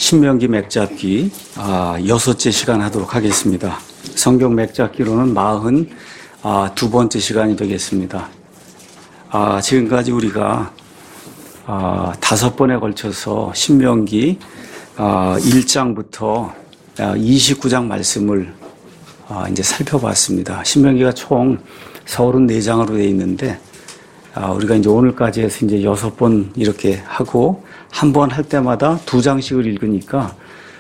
신명기 맥잡기 여섯째 시간 하도록 하겠습니다. 성경 맥잡기로는 42번째 시간이 되겠습니다. 지금까지 우리가 5번에 걸쳐서 신명기 1장부터 29장 말씀을 이제 살펴봤습니다. 신명기가 총 34장으로 되어 있는데 우리가 이제 오늘까지 해서 이제 6번 이렇게 하고 한 번 할 때마다 2장씩을 읽으니까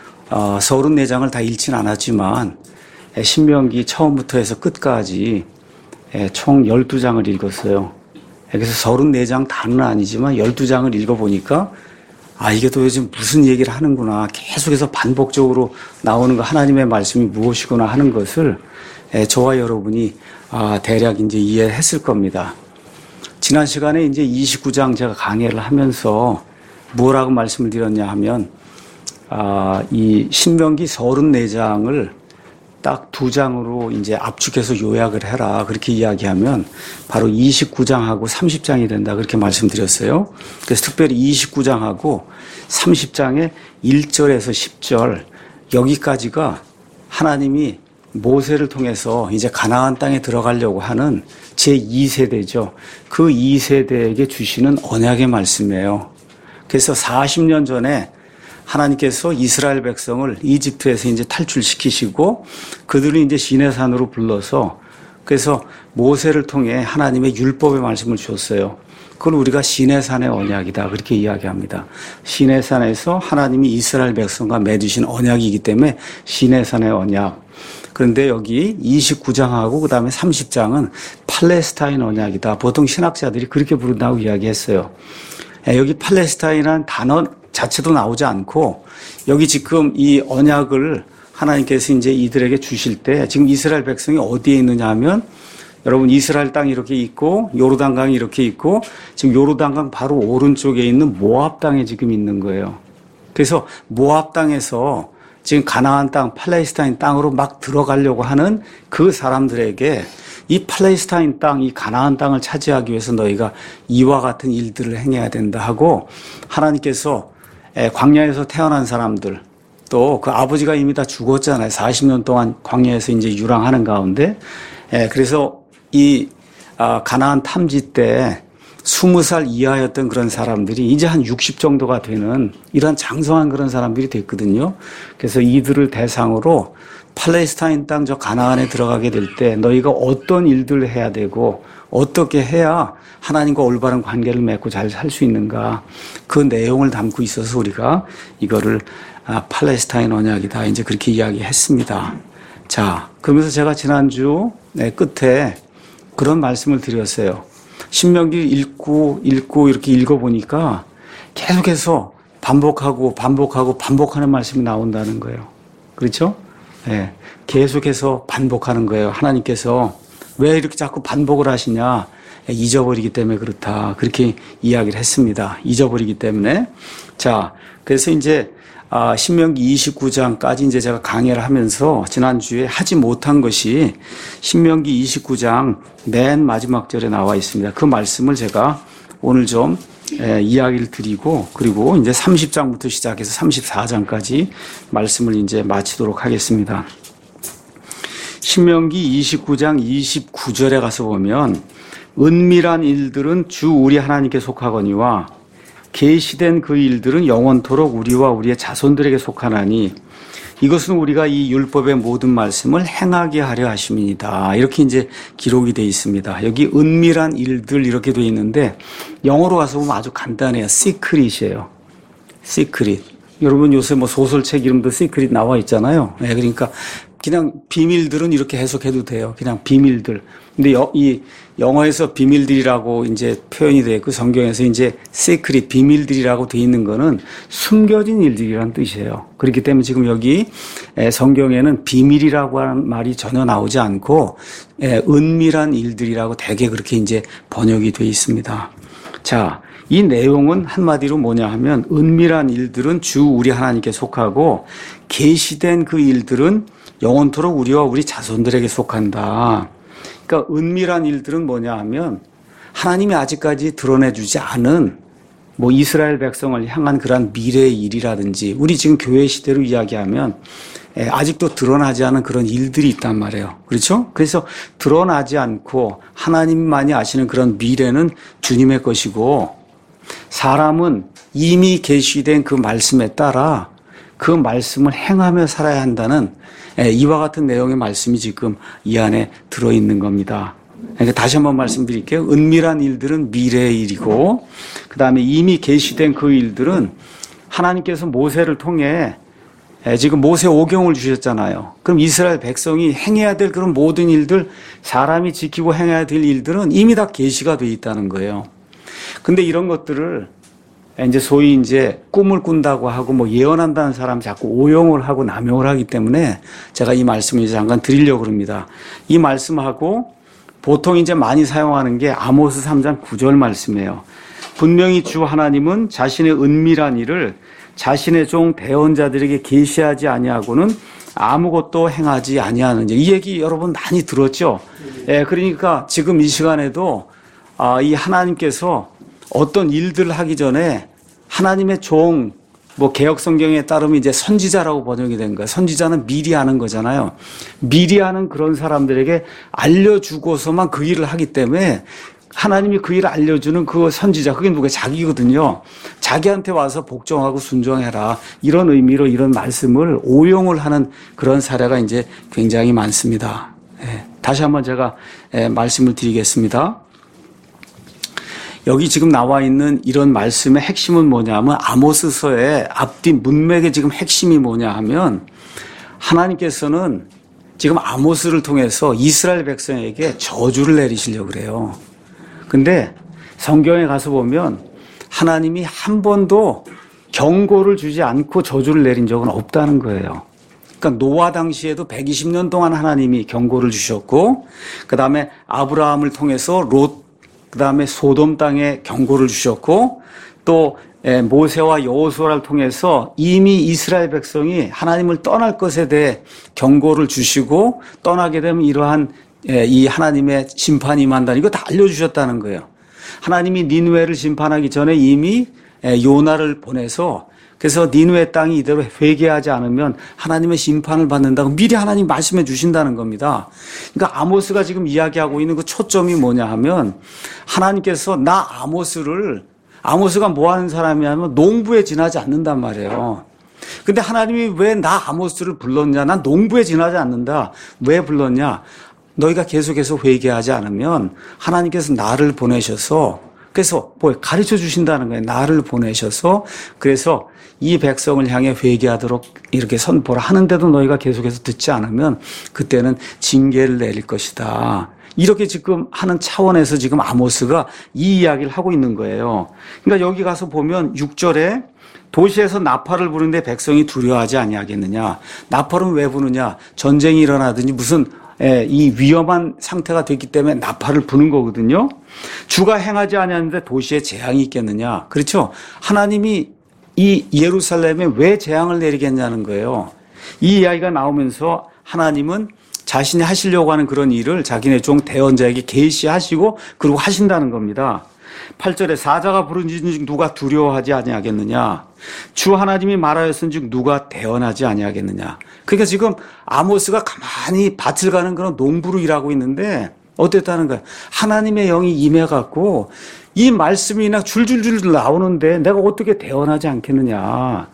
34장을 다 읽진 않았지만 신명기 처음부터 해서 끝까지 총 12장을 읽었어요. 그래서 34장 다는 아니지만 12장을 읽어보니까 이게 또 요즘 무슨 얘기를 하는구나. 계속해서 반복적으로 나오는 거 하나님의 말씀이 무엇이구나 하는 것을 저와 여러분이 대략 이제 이해했을 겁니다. 지난 시간에 이제 29장 제가 강의를 하면서 뭐라고 말씀을 드렸냐 하면, 이 신명기 34장을 딱 2장으로 이제 압축해서 요약을 해라. 그렇게 이야기하면 바로 29장하고 30장이 된다. 그렇게 말씀드렸어요. 그래서 특별히 29장하고 30장의 1절에서 10절, 여기까지가 하나님이 모세를 통해서 이제 가나안 땅에 들어가려고 하는 제2세대죠. 그 2세대에게 주시는 언약의 말씀이에요. 그래서 40년 전에 하나님께서 이스라엘 백성을 이집트에서 이제 탈출시키시고 그들을 이제 시내산으로 불러서 그래서 모세를 통해 하나님의 율법의 말씀을 주었어요. 그걸 우리가 시내산의 언약이다. 그렇게 이야기합니다. 시내산에서 하나님이 이스라엘 백성과 맺으신 언약이기 때문에 시내산의 언약. 그런데 여기 29장하고 그 다음에 30장은 팔레스타인 언약이다. 보통 신학자들이 그렇게 부른다고 이야기했어요. 여기 팔레스타인이라는 단어 자체도 나오지 않고 여기 지금 이 언약을 하나님께서 이제 이들에게 주실 때 지금 이스라엘 백성이 어디에 있느냐 하면 여러분 이스라엘 땅이 이렇게 있고 요르단강이 이렇게 있고 지금 요르단강 바로 오른쪽에 있는 모압 땅에 지금 있는 거예요. 그래서 모압 땅에서 지금 가나안 땅, 팔레스타인 땅으로 막 들어가려고 하는 그 사람들에게 이 팔레스타인 땅, 이 가나안 땅을 차지하기 위해서 너희가 이와 같은 일들을 행해야 된다 하고 하나님께서 광야에서 태어난 사람들 또 그 아버지가 이미 다 죽었잖아요. 40년 동안 광야에서 이제 유랑하는 가운데 그래서 이 가나안 탐지 때 20살 이하였던 그런 사람들이 이제 한 60 정도가 되는 이런 장성한 그런 사람들이 됐거든요. 그래서 이들을 대상으로 팔레스타인 땅 저 가나안에 들어가게 될 때 너희가 어떤 일들을 해야 되고 어떻게 해야 하나님과 올바른 관계를 맺고 잘 살 수 있는가 그 내용을 담고 있어서 우리가 이거를 팔레스타인 언약이다 이제 그렇게 이야기했습니다. 자, 그러면서 제가 지난주 끝에 그런 말씀을 드렸어요. 신명기 읽고 이렇게 읽어보니까 계속해서 반복하는 말씀이 나온다는 거예요. 그렇죠? 네, 계속해서 반복하는 거예요. 하나님께서 왜 이렇게 자꾸 반복을 하시냐? 잊어버리기 때문에 그렇다. 그렇게 이야기를 했습니다. 잊어버리기 때문에. 자, 그래서 이제 신명기 29장까지 이제 제가 강의를 하면서 지난주에 하지 못한 것이 신명기 29장 맨 마지막 절에 나와 있습니다. 그 말씀을 제가 오늘 좀 이야기를 드리고 그리고 이제 30장부터 시작해서 34장까지 말씀을 이제 마치도록 하겠습니다. 신명기 29장 29절에 가서 보면 은밀한 일들은 주 우리 하나님께 속하거니와 계시된 그 일들은 영원토록 우리와 우리의 자손들에게 속하나니 이것은 우리가 이 율법의 모든 말씀을 행하게 하려 하심이니이다. 이렇게 이제 기록이 되어 있습니다. 여기 은밀한 일들 이렇게 되어 있는데 영어로 가서 보면 아주 간단해요. 시크릿이에요. 시크릿. 여러분 요새 뭐 소설책 이름도 시크릿 나와 있잖아요. 네, 그러니까 그냥 비밀들은 이렇게 해석해도 돼요. 그냥 비밀들. 근데 이 영어에서 비밀들이라고 이제 표현이 되어 있고 성경에서 이제 시크릿 비밀들이라고 되어 있는 거는 숨겨진 일들이라는 뜻이에요. 그렇기 때문에 지금 여기 성경에는 비밀이라고 하는 말이 전혀 나오지 않고 은밀한 일들이라고 대개 그렇게 이제 번역이 되어 있습니다. 자, 이 내용은 한마디로 뭐냐 하면 은밀한 일들은 주 우리 하나님께 속하고 계시된 그 일들은 영원토록 우리와 우리 자손들에게 속한다. 그러니까 은밀한 일들은 뭐냐 하면 하나님이 아직까지 드러내주지 않은 뭐 이스라엘 백성을 향한 그러한 미래의 일이라든지 우리 지금 교회 시대로 이야기하면 아직도 드러나지 않은 그런 일들이 있단 말이에요. 그렇죠? 그래서 드러나지 않고 하나님만이 아시는 그런 미래는 주님의 것이고 사람은 이미 계시된 그 말씀에 따라 그 말씀을 행하며 살아야 한다는 이와 같은 내용의 말씀이 지금 이 안에 들어있는 겁니다. 그러니까 다시 한번 말씀드릴게요. 은밀한 일들은 미래의 일이고 그 다음에 이미 계시된 그 일들은 하나님께서 모세를 통해 지금 모세 오경을 주셨잖아요. 그럼 이스라엘 백성이 행해야 될 그런 모든 일들, 사람이 지키고 행해야 될 일들은 이미 다 계시가 되어 있다는 거예요. 근데 이런 것들을 이제 소위 이제 꿈을 꾼다고 하고 뭐 예언한다는 사람 자꾸 오용을 하고 남용을 하기 때문에 제가 이 말씀을 이제 잠깐 드리려고 합니다. 이 말씀하고 보통 이제 많이 사용하는 게 아모스 3장 9절 말씀이에요. 분명히 주 하나님은 자신의 은밀한 일을 자신의 종 대언자들에게 계시하지 아니하고는 아무것도 행하지 아니하는지. 이 얘기 여러분 많이 들었죠? 예, 그러니까 지금 이 시간에도 이 하나님께서 어떤 일들을 하기 전에 하나님의 종, 뭐 개역 성경에 따르면 이제 선지자라고 번역이 된 거예요. 선지자는 미리 하는 거잖아요. 미리 하는 그런 사람들에게 알려주고서만 그 일을 하기 때문에 하나님이 그 일을 알려주는 그 선지자, 그게 누구예요? 자기거든요. 자기한테 와서 복종하고 순종해라. 이런 의미로 이런 말씀을 오용을 하는 그런 사례가 이제 굉장히 많습니다. 다시 한번 제가 말씀을 드리겠습니다. 여기 지금 나와 있는 이런 말씀의 핵심은 뭐냐면 아모스서의 앞뒤 문맥의 지금 핵심이 뭐냐 하면 하나님께서는 지금 아모스를 통해서 이스라엘 백성에게 저주를 내리시려고 그래요. 근데 성경에 가서 보면 하나님이 한 번도 경고를 주지 않고 저주를 내린 적은 없다는 거예요. 그러니까 노아 당시에도 120년 동안 하나님이 경고를 주셨고 그 다음에 아브라함을 통해서 롯, 그 다음에 소돔 땅에 경고를 주셨고 또 모세와 여호수아를 통해서 이미 이스라엘 백성이 하나님을 떠날 것에 대해 경고를 주시고 떠나게 되면 이러한 이 하나님의 심판이 임한다는 이거 다 알려주셨다는 거예요. 하나님이 니느웨를 심판하기 전에 이미 요나를 보내서 그래서 니느웨 땅이 이대로 회개하지 않으면 하나님의 심판을 받는다고 미리 하나님 말씀해 주신다는 겁니다. 그러니까 아모스가 지금 이야기하고 있는 그 초점이 뭐냐 하면 하나님께서 나 아모스가 뭐 하는 사람이냐면 농부에 지나지 않는단 말이에요. 근데 하나님이 왜 나 아모스를 불렀냐? 난 농부에 지나지 않는다. 왜 불렀냐? 너희가 계속해서 회개하지 않으면 하나님께서 나를 보내셔서 그래서 뭐 가르쳐 주신다는 거예요. 나를 보내셔서 그래서 이 백성을 향해 회개하도록 이렇게 선포를 하는데도 너희가 계속해서 듣지 않으면 그때는 징계를 내릴 것이다. 이렇게 지금 하는 차원에서 지금 아모스가 이 이야기를 하고 있는 거예요. 그러니까 여기 가서 보면 6절에 도시에서 나팔을 부르는데 백성이 두려워하지 아니하겠느냐. 나팔은 왜 부느냐. 전쟁이 일어나든지 무슨 이 위험한 상태가 됐기 때문에 나팔을 부는 거거든요. 주가 행하지 아니하는데 도시에 재앙이 있겠느냐. 그렇죠. 하나님이 이 예루살렘에 왜 재앙을 내리겠냐는 거예요. 이 이야기가 나오면서 하나님은 자신이 하시려고 하는 그런 일을 자기네 종 대언자에게 계시하시고 그리고 하신다는 겁니다. 8절에 사자가 부른즉 누가 두려워하지 아니하겠느냐. 주 하나님이 말하였은즉 누가 대언하지 아니하겠느냐. 그러니까 지금 아모스가 가만히 밭을 가는 그런 농부로 일하고 있는데 어땠다는 거야. 하나님의 영이 임해갖고 이 말씀이 그냥 줄줄줄 나오는데 내가 어떻게 대언하지 않겠느냐.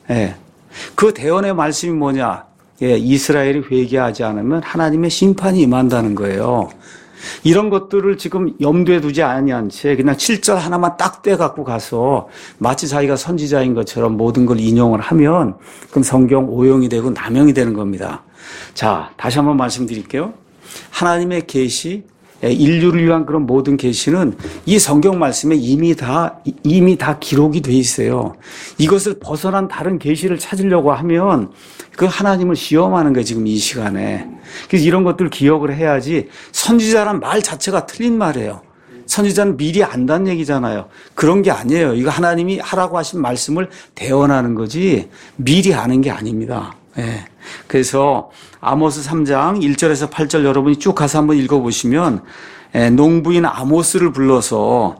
그 대언의 말씀이 뭐냐. 이스라엘이 회개하지 않으면 하나님의 심판이 임한다는 거예요. 이런 것들을 지금 염두에 두지 아니한 채 그냥 7절 하나만 딱 떼갖고 가서 마치 자기가 선지자인 것처럼 모든 걸 인용을 하면 그럼 성경 오용이 되고 남용이 되는 겁니다. 자, 다시 한번 말씀드릴게요. 하나님의 계시, 인류를 위한 그런 모든 계시는 이 성경 말씀에 이미 다 기록이 돼 있어요. 이것을 벗어난 다른 계시를 찾으려고 하면 그 하나님을 시험하는 거예요, 지금 이 시간에. 그래서 이런 것들 기억을 해야지 선지자란 말 자체가 틀린 말이에요. 선지자는 미리 안다는 얘기잖아요. 그런 게 아니에요. 이거 하나님이 하라고 하신 말씀을 대언하는 거지 미리 아는 게 아닙니다. 그래서 아모스 3장 1절에서 8절 여러분이 쭉 가서 한번 읽어보시면 농부인 아모스를 불러서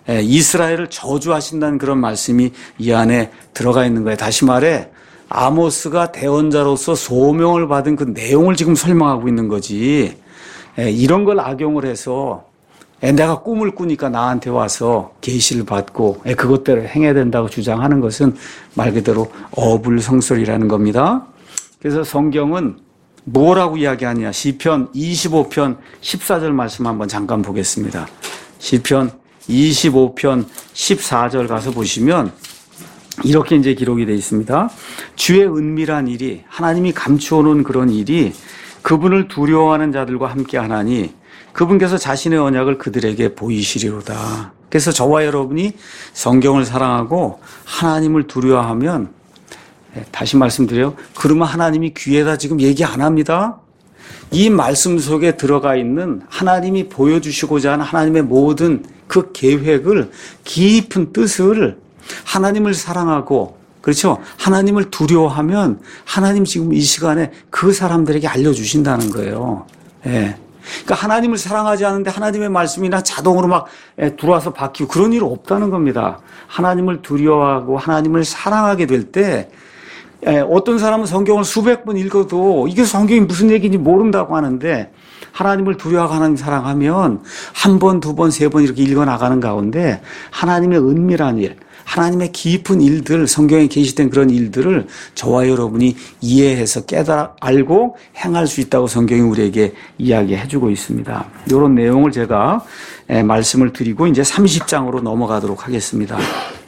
이스라엘을 저주하신다는 그런 말씀이 이 안에 들어가 있는 거예요. 다시 말해 아모스가 대언자로서 소명을 받은 그 내용을 지금 설명하고 있는 거지. 이런 걸 악용을 해서 내가 꿈을 꾸니까 나한테 와서 계시를 받고 그것대로 행해야 된다고 주장하는 것은 말 그대로 어불성설이라는 겁니다. 그래서 성경은 뭐라고 이야기하냐. 시편 25편 14절 말씀 한번 잠깐 보겠습니다. 시편 25편 14절 가서 보시면 이렇게 이제 기록이 되어 있습니다. 주의 은밀한 일이 하나님이 감추어 놓은 그런 일이 그분을 두려워하는 자들과 함께 하나니 그분께서 자신의 언약을 그들에게 보이시리로다. 그래서 저와 여러분이 성경을 사랑하고 하나님을 두려워하면 다시 말씀드려요. 그러면 하나님이 귀에다 지금 얘기 안 합니다. 이 말씀 속에 들어가 있는 하나님이 보여주시고자 하는 하나님의 모든 그 계획을 깊은 뜻을 하나님을 사랑하고 그렇죠? 하나님을 두려워하면 하나님 지금 이 시간에 그 사람들에게 알려주신다는 거예요. 그러니까 하나님을 사랑하지 않는데 하나님의 말씀이나 자동으로 막 들어와서 바뀌고 그런 일 없다는 겁니다. 하나님을 두려워하고 하나님을 사랑하게 될 때 어떤 사람은 성경을 수백 번 읽어도 이게 성경이 무슨 얘기인지 모른다고 하는데 하나님을 두려워하고 하나님 사랑하면 한 번, 두 번, 세 번 이렇게 읽어나가는 가운데 하나님의 은밀한 일, 하나님의 깊은 일들, 성경에 계시된 그런 일들을 저와 여러분이 이해해서 깨달아 알고 행할 수 있다고 성경이 우리에게 이야기해 주고 있습니다. 이런 내용을 제가 말씀을 드리고 이제 30장으로 넘어가도록 하겠습니다.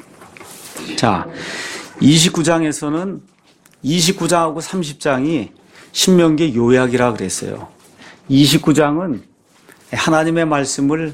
자, 29장에서는 29장하고 30장이 신명기 요약이라 그랬어요. 29장은 하나님의 말씀을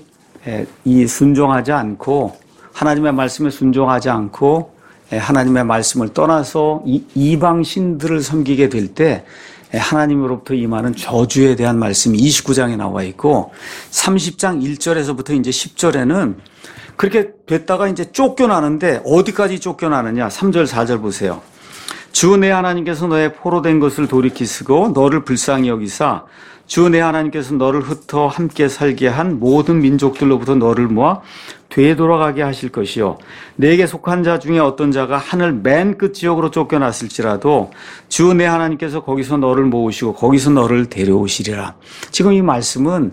순종하지 않고 하나님의 말씀에 순종하지 않고 하나님의 말씀을 떠나서 이방 신들을 섬기게 될 때 하나님으로부터 임하는 저주에 대한 말씀이 29장에 나와 있고 30장 1절에서부터 이제 10절에는 그렇게 됐다가 이제 쫓겨나는데 어디까지 쫓겨나느냐? 3절 4절 보세요. 주 내 하나님께서 너의 포로된 것을 돌이키시고 너를 불쌍히 여기사 주 내 하나님께서 너를 흩어 함께 살게 한 모든 민족들로부터 너를 모아 되돌아가게 하실 것이요 내게 속한 자 중에 어떤 자가 하늘 맨 끝 지역으로 쫓겨났을지라도 주 내 하나님께서 거기서 너를 모으시고 거기서 너를 데려오시리라. 지금 이 말씀은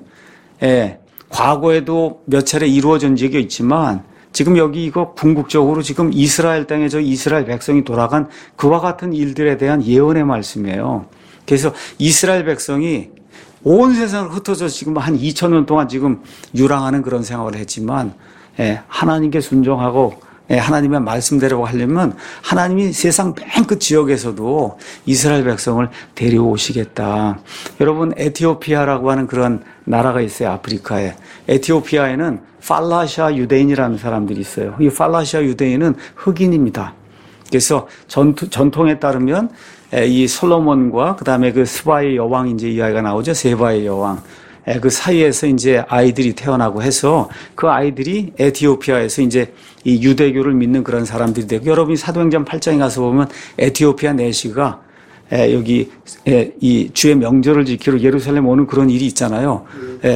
과거에도 몇 차례 이루어진 적이 있지만 지금 여기 이거 궁극적으로 지금 이스라엘 땅에 저 이스라엘 백성이 돌아간 그와 같은 일들에 대한 예언의 말씀이에요. 그래서 이스라엘 백성이 온 세상을 흩어져 지금 한 2000년 동안 지금 유랑하는 그런 생활을 했지만 하나님께 순종하고 하나님의 말씀대로 하려면 하나님이 세상 맨 끝 지역에서도 이스라엘 백성을 데려오시겠다. 여러분 에티오피아라고 하는 그런 나라가 있어요. 아프리카에. 에티오피아에는 팔라시아 유대인이라는 사람들이 있어요. 이 팔라시아 유대인은 흑인입니다. 그래서 전통에 따르면 이 솔로몬과 그다음에 그 스바의 여왕 이제 이야기가 나오죠. 세바의 여왕. 그 사이에서 이제 아이들이 태어나고 해서 그 아이들이 에티오피아에서 이제 이 유대교를 믿는 그런 사람들이 되고 여러분이 사도행전 8장에 가서 보면 에티오피아 내시가 여기 이 주의 명절을 지키러 예루살렘 오는 그런 일이 있잖아요.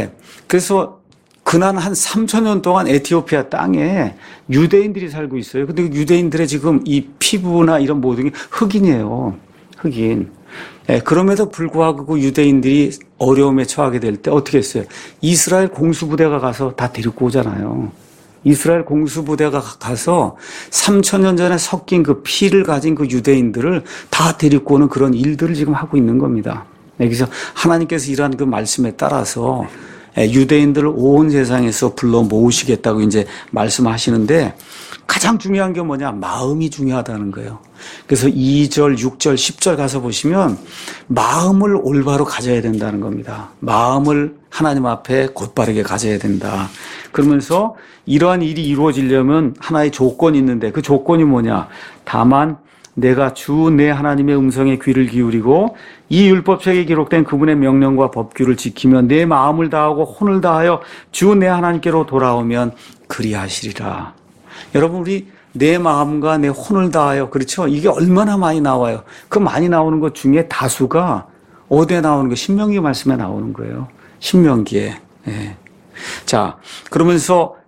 그래서 그날 한 3000년 동안 에티오피아 땅에 유대인들이 살고 있어요. 근데 유대인들의 지금 이 피부나 이런 모든 게 흑인이에요. 흑인. 그럼에도 불구하고 그 유대인들이 어려움에 처하게 될 때 어떻게 했어요? 이스라엘 공수부대가 가서 다 데리고 오잖아요. 이스라엘 공수부대가 가서 3000년 전에 섞인 그 피를 가진 그 유대인들을 다 데리고 오는 그런 일들을 지금 하고 있는 겁니다. 그래서 하나님께서 이러한 그 말씀에 따라서 유대인들을 온 세상에서 불러 모으시겠다고 이제 말씀하시는데 가장 중요한 게 뭐냐? 마음이 중요하다는 거예요. 그래서 2절, 6절, 10절 가서 보시면 마음을 올바로 가져야 된다는 겁니다. 마음을 하나님 앞에 곧바르게 가져야 된다. 그러면서 이러한 일이 이루어지려면 하나의 조건이 있는데 그 조건이 뭐냐? 다만 내가 주 내 하나님의 음성에 귀를 기울이고 이 율법책에 기록된 그분의 명령과 법규를 지키며 내 마음을 다하고 혼을 다하여 주 내 하나님께로 돌아오면 그리하시리라. 여러분 우리 내 마음과 내 혼을 다하여 그렇죠? 이게 얼마나 많이 나와요. 그 많이 나오는 것 중에 다수가 어디에 나오는 거? 신명기 말씀에 나오는 거예요. 신명기에. 자, 그러면서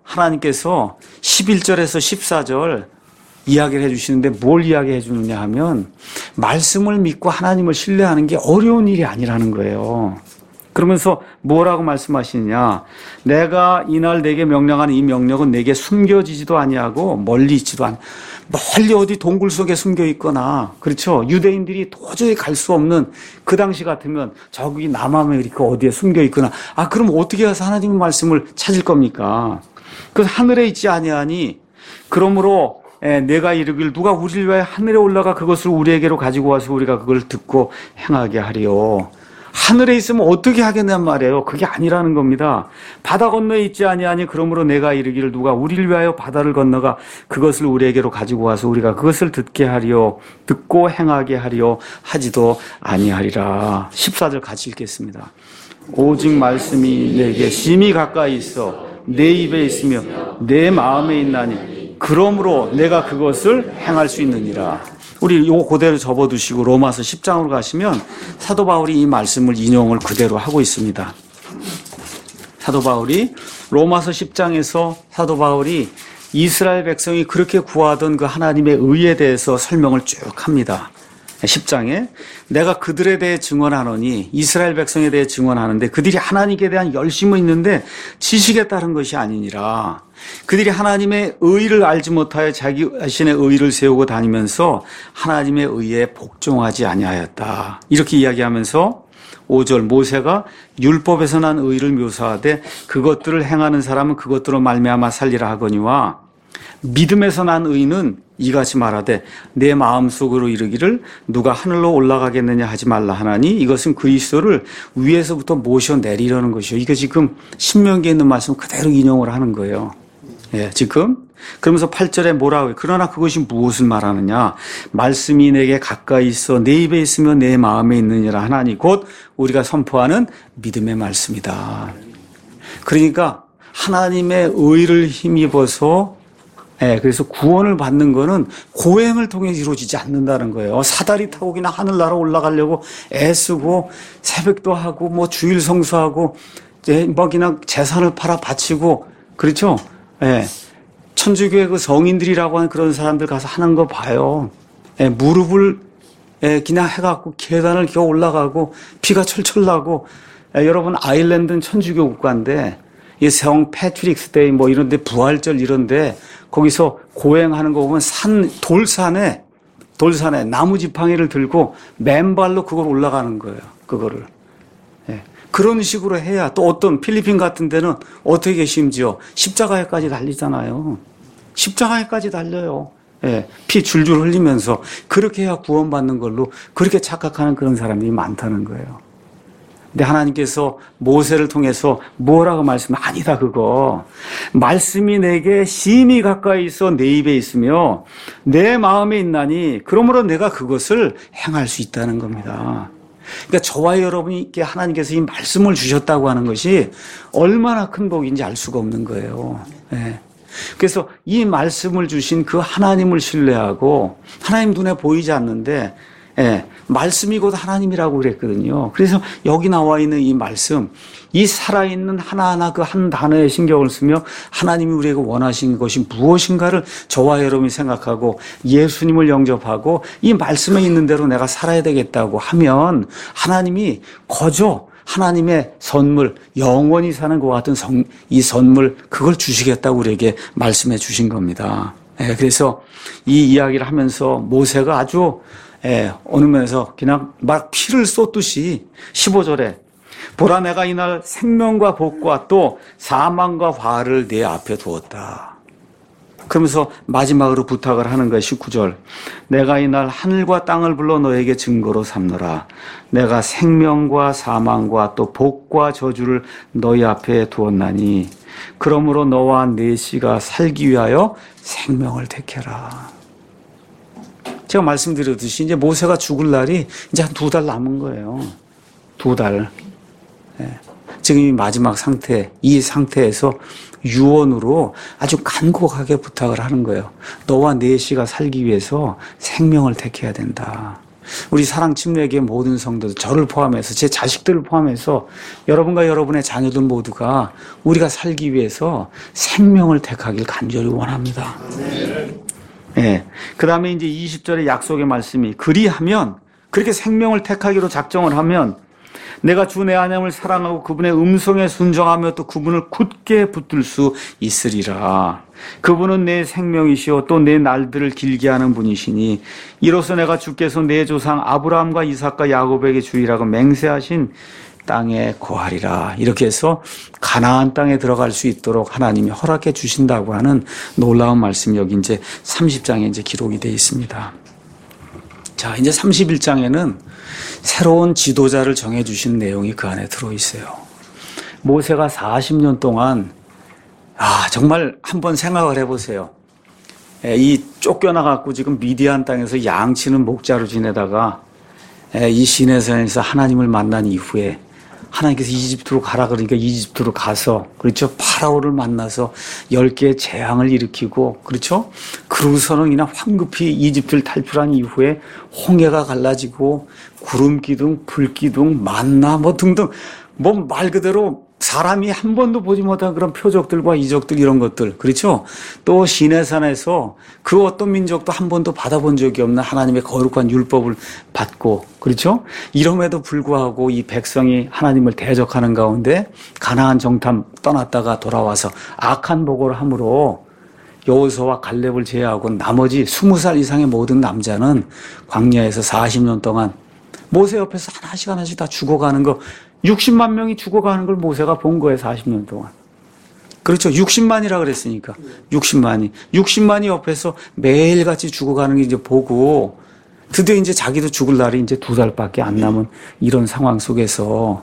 하나님께서 11절에서 14절 이야기를 해주시는데 뭘 이야기해 주느냐 하면 말씀을 믿고 하나님을 신뢰하는 게 어려운 일이 아니라는 거예요. 그러면서 뭐라고 말씀하시느냐. 내가 이날 내게 명령하는 이 명령은 내게 숨겨지지도 아니하고 멀리 있지도 않아. 멀리 어디 동굴 속에 숨겨 있거나, 그렇죠. 유대인들이 도저히 갈 수 없는 그 당시 같으면 저기 남아메리카 어디에 숨겨 있거나, 그럼 어떻게 해서 하나님의 말씀을 찾을 겁니까? 그 하늘에 있지 아니하니, 그러므로 내가 이르길 누가 우리를 위하여 하늘에 올라가 그것을 우리에게로 가지고 와서 우리가 그걸 듣고 행하게 하리요. 하늘에 있으면 어떻게 하겠냔 말이에요. 그게 아니라는 겁니다. 바다 건너에 있지 아니하니 그러므로 내가 이르기를 누가 우리를 위하여 바다를 건너가 그것을 우리에게로 가지고 와서 우리가 그것을 듣게 하리요. 듣고 행하게 하리요. 하지도 아니하리라. 14절 같이 읽겠습니다. 오직 말씀이 내게 심히 가까이 있어 내 입에 있으며 내 마음에 있나니 그러므로 내가 그것을 행할 수 있느니라. 우리 요거 그대로 접어두시고 로마서 10장으로 가시면 사도 바울이 이 말씀을 인용을 그대로 하고 있습니다. 사도 바울이 로마서 10장에서 사도 바울이 이스라엘 백성이 그렇게 구하던 그 하나님의 의에 대해서 설명을 쭉 합니다. 10장에 내가 그들에 대해 증언하노니 이스라엘 백성에 대해 증언하는데 그들이 하나님께 대한 열심은 있는데 지식에 따른 것이 아니니라. 그들이 하나님의 의를 알지 못하여 자기 자신의 의를 세우고 다니면서 하나님의 의에 복종하지 아니하였다. 이렇게 이야기하면서 5절 모세가 율법에서 난 의를 묘사하되 그것들을 행하는 사람은 그것들로 말미암아 살리라 하거니와 믿음에서 난 의는 이같이 말하되 내 마음속으로 이르기를 누가 하늘로 올라가겠느냐 하지 말라 하나니 이것은 그리스도를 위에서부터 모셔 내리려는 것이요. 이거 지금 신명기에 있는 말씀 그대로 인용을 하는 거예요. 예, 지금 그러면서 8절에 뭐라고 해요? 그러나 그것이 무엇을 말하느냐? 말씀이 내게 가까이 있어 내 입에 있으며 내 마음에 있느니라 하나니 곧 우리가 선포하는 믿음의 말씀이다. 그러니까 하나님의 의를 힘입어서 그래서 구원을 받는 거는 고행을 통해 이루어지지 않는다는 거예요. 사다리 타고 그냥 하늘나라 올라가려고 애쓰고 새벽도 하고 뭐 주일 성수하고 뭐 그냥 재산을 팔아 바치고 그렇죠. 천주교의 그 성인들이라고 하는 그런 사람들 가서 하는 거 봐요. 무릎을 그냥 해갖고 계단을 겨우 올라가고 피가 철철 나고 여러분 아일랜드는 천주교 국가인데 이 성 패트릭스 데이 뭐 이런데 부활절 이런데 거기서 고행하는 거 보면 돌산에 나무 지팡이를 들고 맨발로 그걸 올라가는 거예요. 그거를. 그런 식으로 해야 또 어떤 필리핀 같은 데는 어떻게 심지어 십자가에까지 달리잖아요. 십자가에까지 달려요. 피 줄줄 흘리면서 그렇게 해야 구원받는 걸로 그렇게 착각하는 그런 사람들이 많다는 거예요. 근데 하나님께서 모세를 통해서 뭐라고 아니다 그거. 말씀이 내게 심히 가까이 있어 내 입에 있으며 내 마음에 있나니 그러므로 내가 그것을 행할 수 있다는 겁니다. 그러니까 저와 여러분께 하나님께서 이 말씀을 주셨다고 하는 것이 얼마나 큰 복인지 알 수가 없는 거예요. 그래서 이 말씀을 주신 그 하나님을 신뢰하고 하나님 눈에 보이지 않는데 말씀이 곧 하나님이라고 그랬거든요. 그래서 여기 나와 있는 이 말씀, 이 살아있는 하나하나 그 한 단어에 신경을 쓰며 하나님이 우리에게 원하신 것이 무엇인가를 저와 여러분이 생각하고 예수님을 영접하고 이 말씀에 있는 대로 내가 살아야 되겠다고 하면 하나님이 거저 하나님의 선물, 영원히 사는 것 같은 이 선물, 그걸 주시겠다고 우리에게 말씀해 주신 겁니다. 그래서 이 이야기를 하면서 모세가 아주 어느 면에서 그냥 막 피를 쏟듯이 15절에 보라 내가 이날 생명과 복과 또 사망과 화를 내 앞에 두었다. 그러면서 마지막으로 부탁을 하는 거예요. 19절 내가 이날 하늘과 땅을 불러 너에게 증거로 삼노라. 내가 생명과 사망과 또 복과 저주를 너희 앞에 두었나니 그러므로 너와 네 씨가 살기 위하여 생명을 택해라. 제가 말씀드렸듯이 이제 모세가 죽을 날이 이제 한 2달 남은 거예요. 2달. 지금 이 마지막 상태, 이 상태에서 유언으로 아주 간곡하게 부탁을 하는 거예요. 너와 네 씨가 살기 위해서 생명을 택해야 된다. 우리 사랑 침례교회 모든 성도들, 저를 포함해서 제 자식들을 포함해서 여러분과 여러분의 자녀들 모두가 우리가 살기 위해서 생명을 택하길 간절히 원합니다. 예. 그 다음에 이제 20절의 약속의 말씀이 그리하면, 그렇게 생명을 택하기로 작정을 하면 내가 주 내 하나님을 사랑하고 그분의 음성에 순종하며 또 그분을 굳게 붙들 수 있으리라. 그분은 내 생명이시오 또 내 날들을 길게 하는 분이시니 이로써 내가 주께서 내 조상 아브라함과 이삭과 야곱에게 주리라고 맹세하신 땅에 거하리라. 이렇게 해서 가나안 땅에 들어갈 수 있도록 하나님이 허락해 주신다고 하는 놀라운 말씀이 여기 이제 30장에 이제 기록이 되어 있습니다. 자, 이제 31장에는 새로운 지도자를 정해주신 내용이 그 안에 들어있어요. 모세가 40년 동안, 정말 한번 생각을 해보세요. 이 쫓겨나갖고 지금 미디안 땅에서 양치는 목자로 지내다가 이 시내산에서 하나님을 만난 이후에 하나님께서 이집트로 가라 그러니까 이집트로 가서, 그렇죠? 파라오를 만나서 10개의 재앙을 일으키고, 그렇죠? 그러고서는 그냥 황급히 이집트를 탈출한 이후에 홍해가 갈라지고 구름 기둥, 불 기둥, 만나 뭐 등등, 뭐 말 그대로 사람이 한 번도 보지 못한 그런 표적들과 이적들 이런 것들, 그렇죠? 또 시내산에서 그 어떤 민족도 한 번도 받아본 적이 없는 하나님의 거룩한 율법을 받고, 그렇죠? 이럼에도 불구하고 이 백성이 하나님을 대적하는 가운데 가나안 정탐 떠났다가 돌아와서 악한 보고를 함으로 여호수아와 갈렙을 제외하고 나머지 20살 이상의 모든 남자는 광야에서 40년 동안 모세 옆에서 하나씩 다 죽어가는 거, 60만 명이 죽어가는 걸 모세가 본 거예요, 40년 동안. 그렇죠. 60만이라 그랬으니까. 60만이 옆에서 매일같이 죽어가는 게 이제 보고, 드디어 이제 자기도 죽을 날이 이제 2달밖에 안 남은 이런 상황 속에서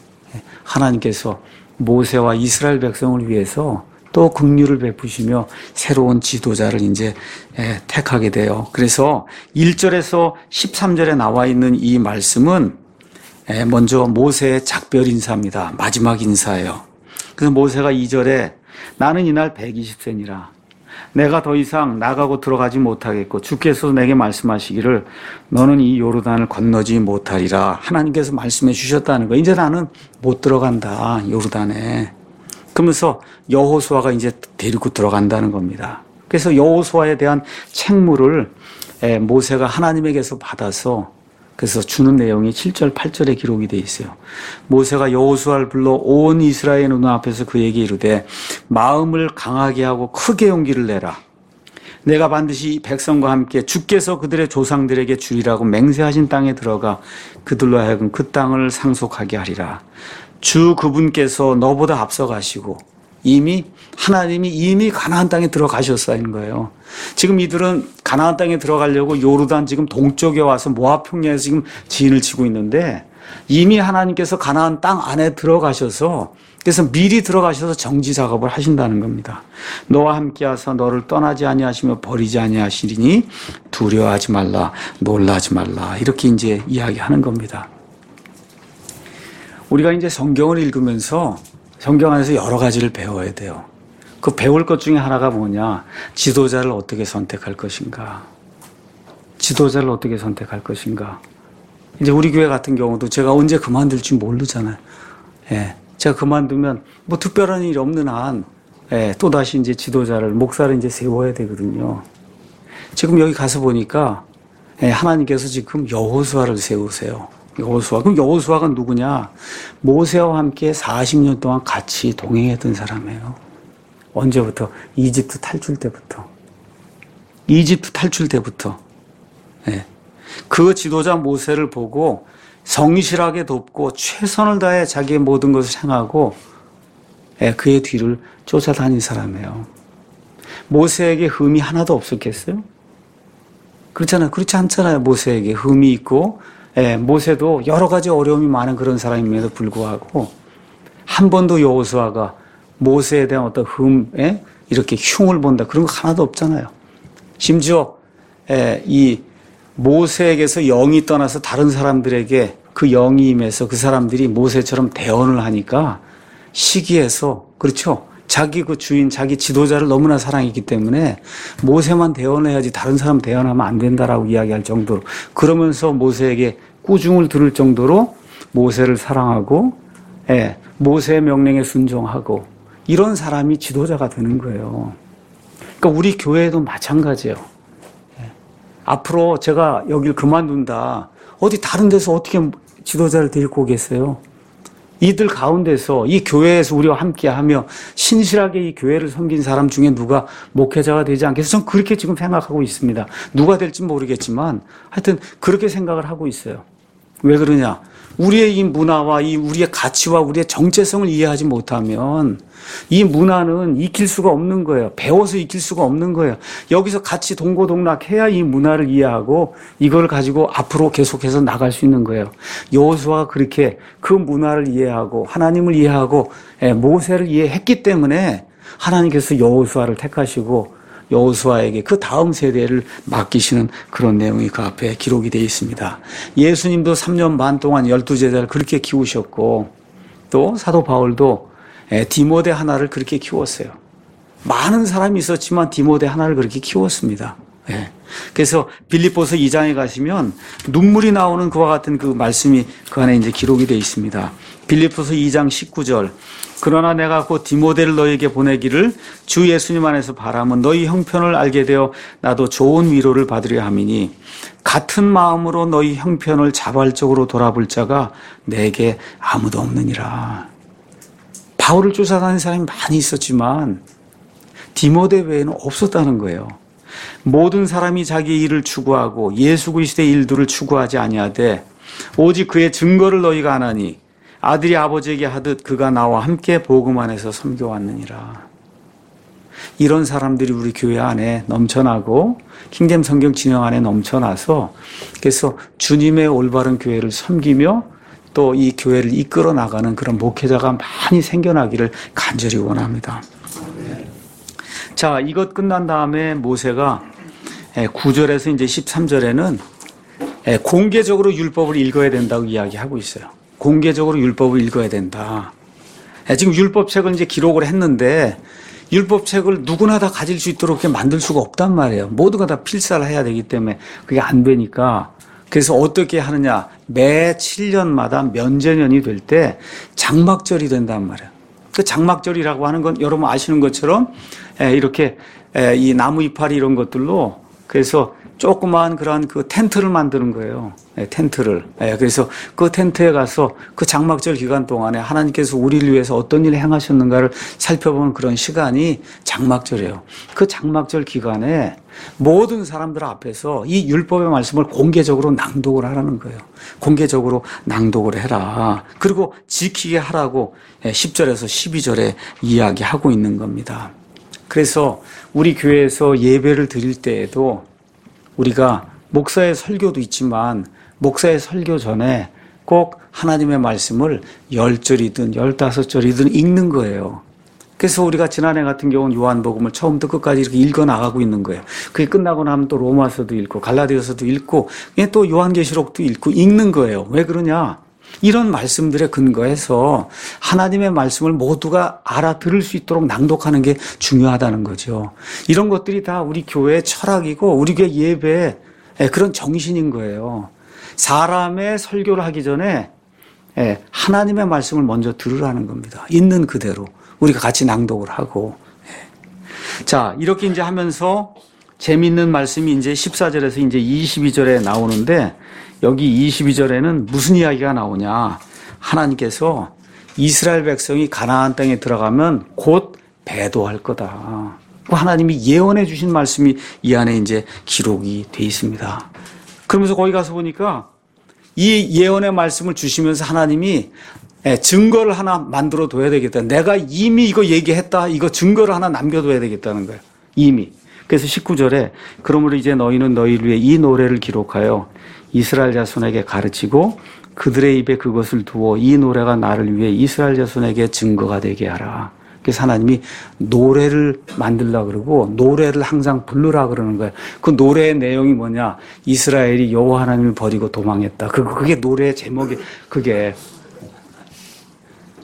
하나님께서 모세와 이스라엘 백성을 위해서 또 긍휼을 베푸시며 새로운 지도자를 이제 택하게 돼요. 그래서 1절에서 13절에 나와 있는 이 말씀은 먼저 모세의 작별 인사입니다. 마지막 인사예요. 그래서 모세가 2절에 나는 이날 120세니라. 내가 더 이상 나가고 들어가지 못하겠고 주께서 내게 말씀하시기를 너는 이 요르단을 건너지 못하리라. 하나님께서 말씀해 주셨다는 거. 이제 나는 못 들어간다, 요르단에. 그러면서 여호수아가 이제 데리고 들어간다는 겁니다. 그래서 여호수아에 대한 책무를 모세가 하나님에게서 받아서 그래서 주는 내용이 7절, 8절에 기록이 되어 있어요. 모세가 여호수아를 불러 온 이스라엘 눈앞에서 그에게 이르되 마음을 강하게 하고 크게 용기를 내라. 내가 반드시 백성과 함께 주께서 그들의 조상들에게 주리라고 맹세하신 땅에 들어가 그들로 하여금 그 땅을 상속하게 하리라. 주 그분께서 너보다 앞서가시고 하나님이 이미 가나안 땅에 들어가셨다는 거예요. 지금 이들은 가나안 땅에 들어가려고 요르단 지금 동쪽에 와서 모압 평야에서 지금 진을 치고 있는데 이미 하나님께서 가나안 땅 안에 들어가셔서, 그래서 미리 들어가셔서 정지 작업을 하신다는 겁니다. 너와 함께 하사 너를 떠나지 아니하시며 버리지 아니하시리니 두려워하지 말라, 놀라지 말라. 이렇게 이제 이야기하는 겁니다. 우리가 이제 성경을 읽으면서 성경 안에서 여러 가지를 배워야 돼요. 그 배울 것 중에 하나가 뭐냐? 지도자를 어떻게 선택할 것인가? 지도자를 어떻게 선택할 것인가? 이제 우리 교회 같은 경우도 제가 언제 그만둘지 모르잖아요. 제가 그만두면 뭐 특별한 일이 없는 한, 또다시 이제 지도자를, 목사를 이제 세워야 되거든요. 지금 여기 가서 보니까, 하나님께서 지금 여호수아를 세우세요. 여호수아. 그럼 여호수아가 누구냐? 모세와 함께 40년 동안 같이 동행했던 사람이에요. 언제부터? 이집트 탈출 때부터. 그 지도자 모세를 보고 성실하게 돕고 최선을 다해 자기의 모든 것을 행하고 그의 뒤를 쫓아다닌 사람이에요. 모세에게 흠이 하나도 없었겠어요? 그렇잖아요. 그렇지 않잖아요. 모세에게 흠이 있고, 모세도 여러 가지 어려움이 많은 그런 사람임에도 불구하고 한 번도 여호수아가 모세에 대한 어떤 이렇게 흉을 본다, 그런 거 하나도 없잖아요. 심지어 이 모세에게서 영이 떠나서 다른 사람들에게 그 영이 임해서 그 사람들이 모세처럼 대언을 하니까 시기해서, 그렇죠? 자기 그 주인, 자기 지도자를 너무나 사랑했기 때문에 모세만 대언해야지 다른 사람 대언하면 안 된다라고 이야기할 정도로, 그러면서 모세에게 꾸중을 들을 정도로 모세를 사랑하고, 모세의 명령에 순종하고, 이런 사람이 지도자가 되는 거예요. 그러니까 우리 교회도 마찬가지예요. 앞으로 제가 여길 그만둔다, 어디 다른 데서 어떻게 지도자를 데리고 오겠어요? 이들 가운데서, 이 교회에서 우리와 함께하며 신실하게 이 교회를 섬긴 사람 중에 누가 목회자가 되지 않겠어요? 저는 그렇게 지금 생각하고 있습니다. 누가 될지 모르겠지만 하여튼 그렇게 생각을 하고 있어요. 왜 그러냐? 우리의 이 문화와 이 우리의 가치와 우리의 정체성을 이해하지 못하면 이 문화는 익힐 수가 없는 거예요. 배워서 익힐 수가 없는 거예요. 여기서 같이 동고동락해야 이 문화를 이해하고 이걸 가지고 앞으로 계속해서 나갈 수 있는 거예요. 여호수아가 그렇게 그 문화를 이해하고 하나님을 이해하고 모세를 이해했기 때문에 하나님께서 여호수아를 택하시고 여호수아에게 그 다음 세대를 맡기시는 그런 내용이 그 앞에 기록이 되어 있습니다. 예수님도 3년 반 동안 12제자를 그렇게 키우셨고, 또 사도 바울도 디모데 하나를 그렇게 키웠어요. 많은 사람이 있었지만 디모데 하나를 그렇게 키웠습니다. 그래서 빌립보서 2장에 가시면 눈물이 나오는 그와 같은 그 말씀이 그 안에 이제 기록이 되어 있습니다. 빌립보서 2장 19절. 그러나 내가 곧 디모데를 너희에게 보내기를 주 예수님 안에서 바라면 너희 형편을 알게 되어 나도 좋은 위로를 받으려 함이니 같은 마음으로 너희 형편을 자발적으로 돌아볼 자가 내게 아무도 없느니라. 바울을 쫓아다니는 사람이 많이 있었지만 디모데 외에는 없었다는 거예요. 모든 사람이 자기의 일을 추구하고 예수 그리스도의 일들을 추구하지 아니하되 오직 그의 증거를 너희가 아나니 아들이 아버지에게 하듯 그가 나와 함께 복음 안에서 섬겨왔느니라. 이런 사람들이 우리 교회 안에 넘쳐나고 킹잼 성경 진영 안에 넘쳐나서 그래서 주님의 올바른 교회를 섬기며 또 이 교회를 이끌어 나가는 그런 목회자가 많이 생겨나기를 간절히 원합니다. 자, 이것 끝난 다음에 모세가 9절에서 이제 13절에는 공개적으로 율법을 읽어야 된다고 이야기하고 있어요. 공개적으로 율법을 읽어야 된다. 지금 율법책을 이제 기록을 했는데 율법책을 누구나 다 가질 수 있도록 이렇게 만들 수가 없단 말이에요. 모두가 다 필사를 해야 되기 때문에 그게 안 되니까. 그래서 어떻게 하느냐. 매 7년마다 면제년이 될 때 장막절이 된단 말이에요. 그 장막절이라고 하는 건 여러분 아시는 것처럼 이렇게 이 나무 이파리 이런 것들로 그래서 조그마한 그런 그 텐트를 만드는 거예요. 텐트를. 그래서 그 텐트에 가서 그 장막절 기간 동안에 하나님께서 우리를 위해서 어떤 일을 행하셨는가를 살펴보는 그런 시간이 장막절이에요. 그 장막절 기간에 모든 사람들 앞에서 이 율법의 말씀을 공개적으로 낭독을 하라는 거예요. 공개적으로 낭독을 해라. 그리고 지키게 하라고 10절에서 12절에 이야기하고 있는 겁니다. 그래서 우리 교회에서 예배를 드릴 때에도 우리가 목사의 설교도 있지만 목사의 설교 전에 꼭 하나님의 말씀을 10절이든 15절이든 읽는 거예요. 그래서 우리가 지난해 같은 경우는 요한복음을 처음부터 끝까지 이렇게 읽어 나가고 있는 거예요. 그게 끝나고 나면 또 로마서도 읽고 갈라디아서도 읽고 또 요한계시록도 읽고 읽는 거예요. 왜 그러냐? 이런 말씀들에 근거해서 하나님의 말씀을 모두가 알아들을 수 있도록 낭독하는 게 중요하다는 거죠. 이런 것들이 다 우리 교회의 철학이고 우리 교회 예배의 그런 정신인 거예요. 사람의 설교를 하기 전에 하나님의 말씀을 먼저 들으라는 겁니다. 있는 그대로 우리가 같이 낭독을 하고. 자, 이렇게 이제 하면서 재미있는 말씀이 이제 14절에서 이제 22절에 나오는데 여기 22절에는 무슨 이야기가 나오냐. 하나님께서 이스라엘 백성이 가나안 땅에 들어가면 곧 배도할 거다. 하나님이 예언해 주신 말씀이 이 안에 이제 기록이 돼 있습니다. 그러면서 거기 가서 보니까 이 예언의 말씀을 주시면서 하나님이 증거를 하나 만들어 둬야 되겠다. 내가 이미 이거 얘기했다. 이거 증거를 하나 남겨둬야 되겠다는 거예요. 이미. 그래서 19절에 그러므로 이제 너희는 너희를 위해 이 노래를 기록하여 이스라엘 자손에게 가르치고 그들의 입에 그것을 두어 이 노래가 나를 위해 이스라엘 자손에게 증거가 되게 하라. 그래서 하나님이 노래를 만들라 그러고 노래를 항상 부르라 그러는 거예요. 그 노래의 내용이 뭐냐? 이스라엘이 여호와 하나님을 버리고 도망했다. 그게 노래의 제목이 그게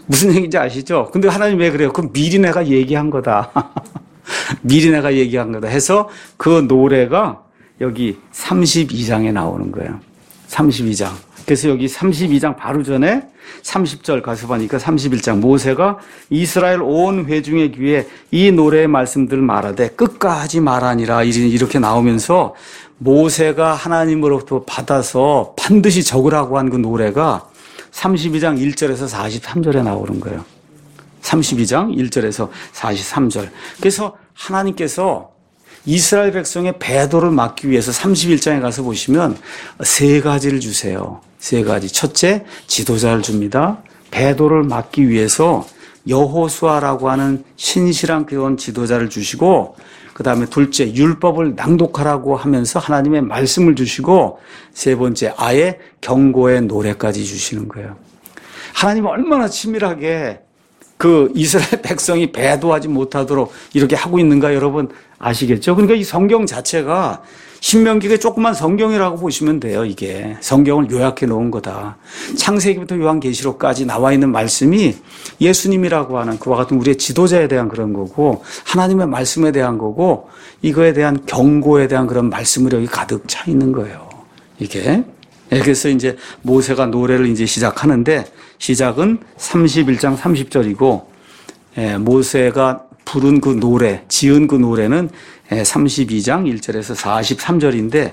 무슨 얘기인지 아시죠? 근데 하나님 왜 그래요? 그럼 미리 내가 얘기한 거다. 미리 내가 얘기한 거다 해서 그 노래가 여기 32장에 나오는 거예요. 32장. 그래서 여기 32장 바로 전에 30절 가서 보니까 31장 모세가 이스라엘 온 회중의 귀에 이 노래의 말씀들 말하되 끝까지 말하니라 이렇게 나오면서 모세가 하나님으로부터 받아서 반드시 적으라고 한 그 노래가 32장 1절에서 43절에 나오는 거예요. 32장 1절에서 43절. 그래서 하나님께서 이스라엘 백성의 배도를 막기 위해서 31장에 가서 보시면 세 가지를 주세요. 세 가지. 첫째, 지도자를 줍니다. 배도를 막기 위해서 여호수아라고 하는 신실한 그런 지도자를 주시고, 그 다음에 둘째, 율법을 낭독하라고 하면서 하나님의 말씀을 주시고, 세 번째, 아예 경고의 노래까지 주시는 거예요. 하나님은 얼마나 치밀하게 그 이스라엘 백성이 배도하지 못하도록 이렇게 하고 있는가 여러분 아시겠죠? 그러니까 이 성경 자체가 신명기가 조그만 성경이라고 보시면 돼요. 이게 성경을 요약해 놓은 거다. 창세기부터 요한계시록까지 나와 있는 말씀이 예수님이라고 하는 그와 같은 우리의 지도자에 대한 그런 거고 하나님의 말씀에 대한 거고 이거에 대한 경고에 대한 그런 말씀을 여기 가득 차 있는 거예요. 이게. 그래서 이제 모세가 노래를 이제 시작하는데 시작은 31장 30절이고 모세가 부른 그 노래, 지은 그 노래는 32장 1절에서 43절인데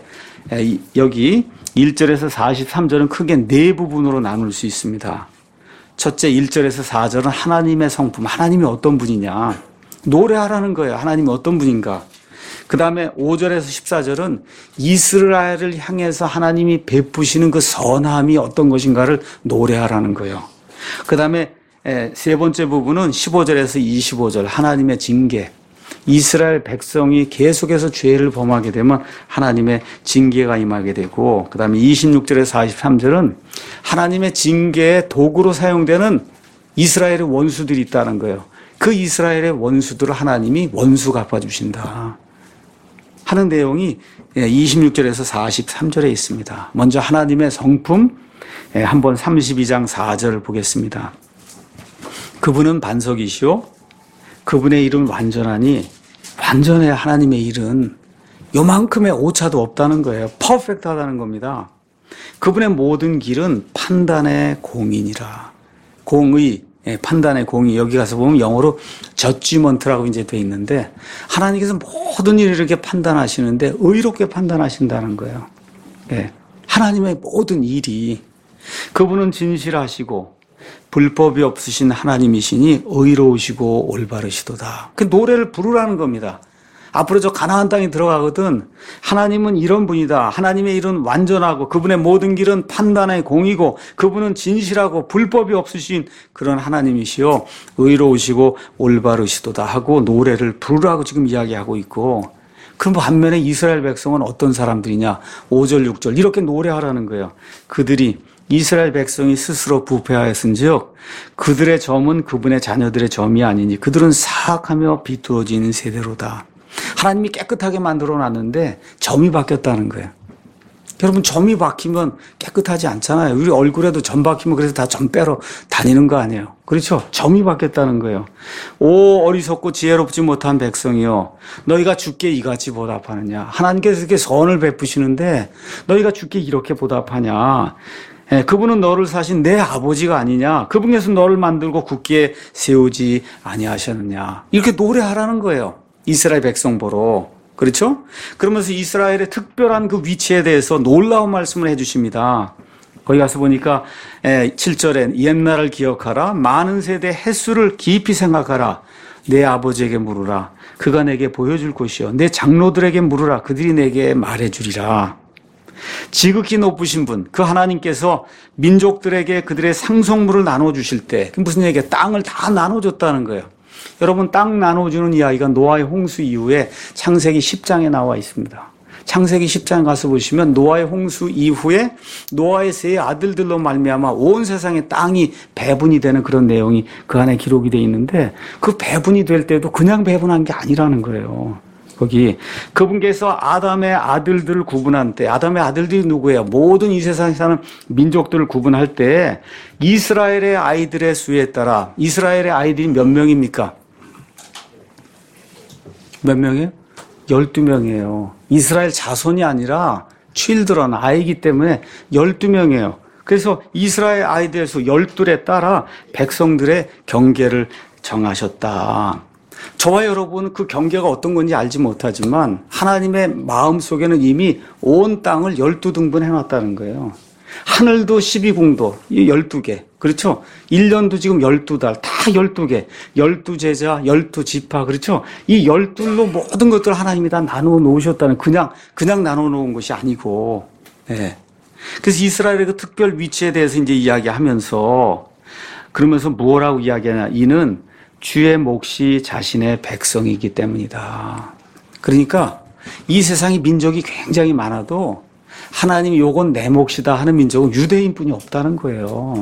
여기 1절에서 43절은 크게 네 부분으로 나눌 수 있습니다. 첫째 1절에서 4절은 하나님의 성품, 하나님이 어떤 분이냐 노래하라는 거예요. 하나님이 어떤 분인가. 그 다음에 5절에서 14절은 이스라엘을 향해서 하나님이 베푸시는 그 선함이 어떤 것인가를 노래하라는 거예요. 그 다음에 세 번째 부분은 15절에서 25절 하나님의 징계. 이스라엘 백성이 계속해서 죄를 범하게 되면 하나님의 징계가 임하게 되고 그 다음에 26절에서 43절은 하나님의 징계의 도구로 사용되는 이스라엘의 원수들이 있다는 거예요. 그 이스라엘의 원수들을 하나님이 원수 갚아주신다 하는 내용이 26절에서 43절에 있습니다. 먼저 하나님의 성품 한번 32장 4절을 보겠습니다. 그분은 반석이시오. 그분의 일은 완전하니 완전해. 하나님의 일은 요만큼의 오차도 없다는 거예요. 퍼펙트하다는 겁니다. 그분의 모든 길은 판단의 공이니라. 공의, 판단의 공의. 여기 가서 보면 영어로 저지먼트라고 이제 돼 있는데 하나님께서 모든 일을 이렇게 판단하시는데 의롭게 판단하신다는 거예요. 하나님의 모든 일이 그분은 진실하시고 불법이 없으신 하나님이시니 의로우시고 올바르시도다. 그 노래를 부르라는 겁니다. 앞으로 저 가나안 땅에 들어가거든 하나님은 이런 분이다. 하나님의 일은 완전하고 그분의 모든 길은 판단의 공이고 그분은 진실하고 불법이 없으신 그런 하나님이시요 의로우시고 올바르시도다 하고 노래를 부르라고 지금 이야기하고 있고 그럼 반면에 이스라엘 백성은 어떤 사람들이냐 5절 6절 이렇게 노래하라는 거예요. 그들이 이스라엘 백성이 스스로 부패하였은즉 그들의 점은 그분의 자녀들의 점이 아니니 그들은 사악하며 비뚤어지는 세대로다. 하나님이 깨끗하게 만들어놨는데 점이 바뀌었다는 거예요. 여러분 점이 바뀌면 깨끗하지 않잖아요. 우리 얼굴에도 점 바뀌면 그래서 다 점 빼러 다니는 거 아니에요. 그렇죠? 점이 바뀌었다는 거예요. 오 어리석고 지혜롭지 못한 백성이여 너희가 주께 이같이 보답하느냐. 하나님께서 이렇게 선을 베푸시는데 너희가 주께 이렇게 보답하냐. 그분은 너를 사신 내 아버지가 아니냐. 그분께서 너를 만들고 굳게 세우지 아니하셨느냐. 이렇게 노래하라는 거예요. 이스라엘 백성 보러. 그렇죠? 그러면서 이스라엘의 특별한 그 위치에 대해서 놀라운 말씀을 해주십니다. 거기 가서 보니까 7절에 옛날을 기억하라. 많은 세대 횟수를 깊이 생각하라. 내 아버지에게 물으라. 그가 내게 보여줄 것이요. 내 장로들에게 물으라. 그들이 내게 말해주리라. 지극히 높으신 분, 그 하나님께서 민족들에게 그들의 상속물을 나눠주실 때 무슨 얘기야? 땅을 다 나눠줬다는 거예요. 여러분 땅 나눠주는 이야기가 노아의 홍수 이후에 창세기 10장에 나와 있습니다. 창세기 10장 가서 보시면 노아의 홍수 이후에 노아의 세 아들들로 말미암아 온 세상의 땅이 배분이 되는 그런 내용이 그 안에 기록이 되어 있는데 그 배분이 될 때도 그냥 배분한 게 아니라는 거예요. 거기 그분께서 아담의 아들들을 구분한 때, 아담의 아들들이 누구예요? 모든 이 세상에 사는 민족들을 구분할 때 이스라엘의 아이들의 수에 따라, 이스라엘의 아이들이 몇 명입니까? 몇 명이에요? 12명이에요. 이스라엘 자손이 아니라 children, 아이기 때문에 12명이에요. 그래서 이스라엘 아이들의 수 12에 따라 백성들의 경계를 정하셨다. 저와 여러분은 그 경계가 어떤 건지 알지 못하지만 하나님의 마음속에는 이미 온 땅을 12등분 해놨다는 거예요. 하늘도 12궁도, 이 12개. 그렇죠? 1년도 지금 12달, 다 12개. 12제자, 12지파. 그렇죠? 이 12로 모든 것들을 하나님이 다 나누어 놓으셨다는, 그냥 나누어 놓은 것이 아니고, 네. 그래서 이스라엘의 그 특별 위치에 대해서 이제 이야기하면서, 그러면서 뭐라고 이야기하냐. 이는 주의 몫이 자신의 백성이기 때문이다. 그러니까 이 세상에 민족이 굉장히 많아도 하나님이 요건 내 몫이다 하는 민족은 유대인뿐이 없다는 거예요.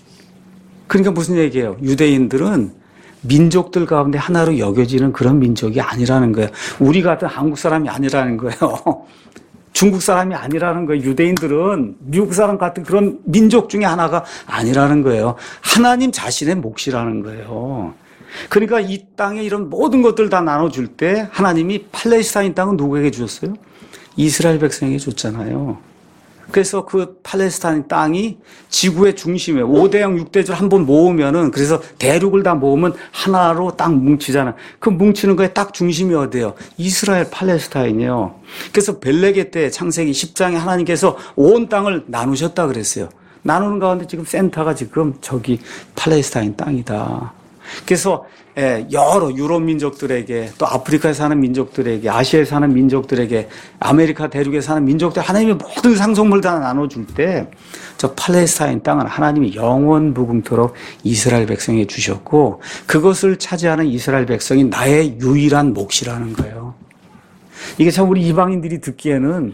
그러니까 무슨 얘기예요? 유대인들은 민족들 가운데 하나로 여겨지는 그런 민족이 아니라는 거예요. 우리 같은 한국 사람이 아니라는 거예요. 중국 사람이 아니라는 거예요. 유대인들은 미국 사람 같은 그런 민족 중에 하나가 아니라는 거예요. 하나님 자신의 몫이라는 거예요. 그러니까 이 땅에 이런 모든 것들 다 나눠줄 때 하나님이 팔레스타인 땅은 누구에게 주셨어요? 이스라엘 백성에게 줬잖아요. 그래서 그 팔레스타인 땅이 지구의 중심에 5대양 6대절 한번 모으면은, 그래서 대륙을 다 모으면 하나로 딱 뭉치잖아. 그 뭉치는 거에 딱 중심이 어디예요? 이스라엘 팔레스타인이에요. 그래서 벨레게 때 창세기 10장에 하나님께서 온 땅을 나누셨다 그랬어요. 나누는 가운데 지금 센터가 지금 저기 팔레스타인 땅이다. 그래서 여러 유럽 민족들에게, 또 아프리카에 사는 민족들에게, 아시아에 사는 민족들에게, 아메리카 대륙에 사는 민족들, 하나님이 모든 상속물 다 나눠줄 때 저 팔레스타인 땅은 하나님이 영원 무궁토록 이스라엘 백성에게 주셨고, 그것을 차지하는 이스라엘 백성이 나의 유일한 몫이라는 거예요. 이게 참 우리 이방인들이 듣기에는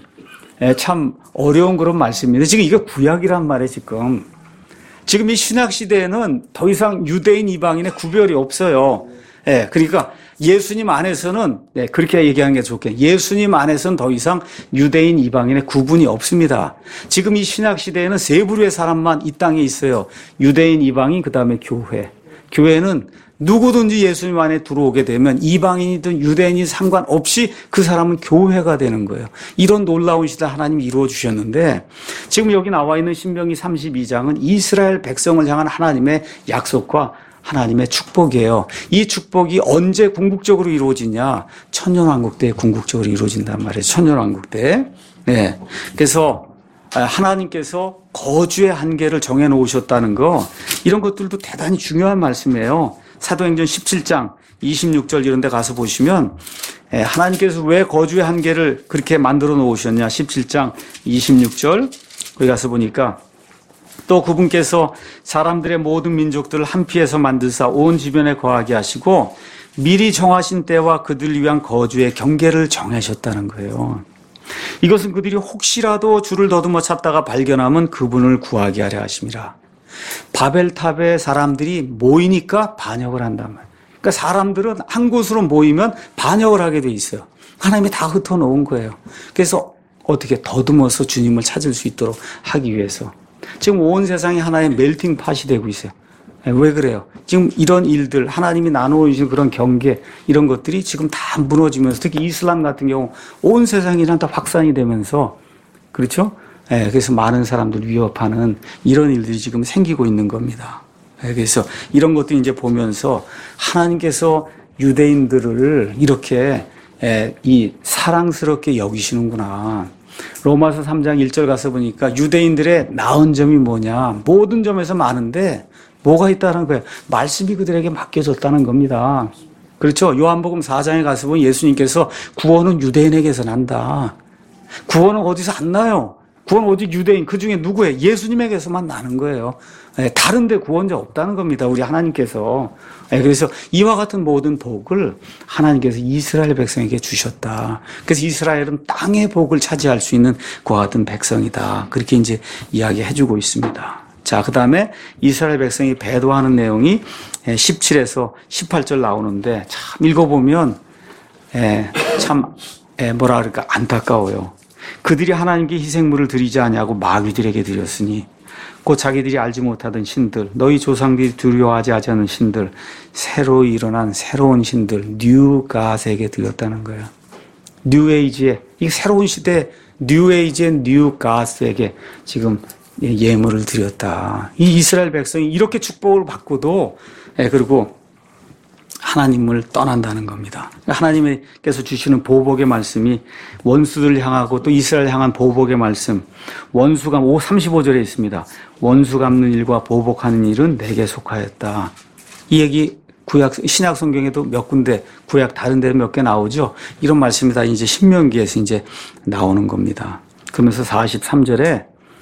참 어려운 그런 말씀입니다. 지금 이게 구약이란 말이에요, 지금. 지금 이 신약 시대에는 더 이상 유대인 이방인의 구별이 없어요. 그러니까 예수님 안에서는, 그렇게 얘기하는 게 좋겠네요. 예수님 안에서는 더 이상 유대인 이방인의 구분이 없습니다. 지금 이 신약 시대에는 세 부류의 사람만 이 땅에 있어요. 유대인, 이방인, 그 다음에 교회. 교회는 누구든지 예수님 안에 들어오게 되면 이방인이든 유대인이 상관없이 그 사람은 교회가 되는 거예요. 이런 놀라운 시대 하나님이 이루어 주셨는데, 지금 여기 나와 있는 신명기 32장은 이스라엘 백성을 향한 하나님의 약속과 하나님의 축복이에요. 이 축복이 언제 궁극적으로 이루어지냐? 천년왕국 때 궁극적으로 이루어진단 말이에요. 천년왕국 때. 네. 그래서 하나님께서 거주의 한계를 정해 놓으셨다는 거, 이런 것들도 대단히 중요한 말씀이에요. 사도행전 17장 26절 이런 데 가서 보시면 하나님께서 왜 거주의 한계를 그렇게 만들어 놓으셨냐. 17장 26절 거기 가서 보니까, 또 그분께서 사람들의 모든 민족들을 한 피에서 만드사 온 주변에 거하게 하시고 미리 정하신 때와 그들을 위한 거주의 경계를 정하셨다는 거예요. 이것은 그들이 혹시라도 주를 더듬어 찾다가 발견하면 그분을 구하게 하려 하심이라. 바벨탑에 사람들이 모이니까 반역을 한단 말이에요. 그러니까 사람들은 한 곳으로 모이면 반역을 하게 돼 있어요. 하나님이 다 흩어놓은 거예요. 그래서 어떻게 더듬어서 주님을 찾을 수 있도록 하기 위해서. 지금 온 세상이 하나의 멜팅 팟이 되고 있어요. 왜 그래요? 지금 이런 일들, 하나님이 나누어 주신 그런 경계, 이런 것들이 지금 다 무너지면서, 특히 이슬람 같은 경우 온 세상이 다 확산이 되면서, 그렇죠? 그래서 많은 사람들 위협하는 이런 일들이 지금 생기고 있는 겁니다. 그래서 이런 것도 이제 보면서 하나님께서 유대인들을 이렇게 이 사랑스럽게 여기시는구나. 로마서 3장 1절 가서 보니까 유대인들의 나은 점이 뭐냐. 모든 점에서 많은데 뭐가 있다는 거예요? 말씀이 그들에게 맡겨졌다는 겁니다. 그렇죠? 요한복음 4장에 가서 보면 예수님께서 구원은 유대인에게서 난다. 구원은 어디서 안 나요? 구원은 오직 유대인, 그 중에 누구예요? 예수님에게서만 나는 거예요. 다른 데 구원자 없다는 겁니다. 우리 하나님께서. 그래서 이와 같은 모든 복을 하나님께서 이스라엘 백성에게 주셨다. 그래서 이스라엘은 땅의 복을 차지할 수 있는 그와 같은 백성이다. 그렇게 이제 이야기해 주고 있습니다. 자, 그 다음에 이스라엘 백성이 배도하는 내용이 17에서 18절 나오는데, 참 읽어보면 참 뭐라 그럴까 안타까워요. 그들이 하나님께 희생물을 드리지 아니하고 마귀들에게 드렸으니 곧 자기들이 알지 못하던 신들, 너희 조상들이 두려워하지 않은 신들, 새로 일어난 새로운 신들, 뉴갓에게 드렸다는 거예요. 뉴에이지에, 이 새로운 시대 뉴에이지의 뉴갓에게 지금 예물을 드렸다. 이 이스라엘 백성이 이렇게 축복을 받고도 그리고 하나님을 떠난다는 겁니다. 하나님께서 주시는 보복의 말씀이 원수들 향하고 또 이스라엘 향한 보복의 말씀, 원수가 35절에 있습니다. 원수 갚는 일과 보복하는 일은 내게 속하였다. 이 얘기 신약 성경에도 몇 군데, 구약 다른 데 몇 개 나오죠. 이런 말씀이 다 이제 신명기에서 이제 나오는 겁니다. 그러면서 43절에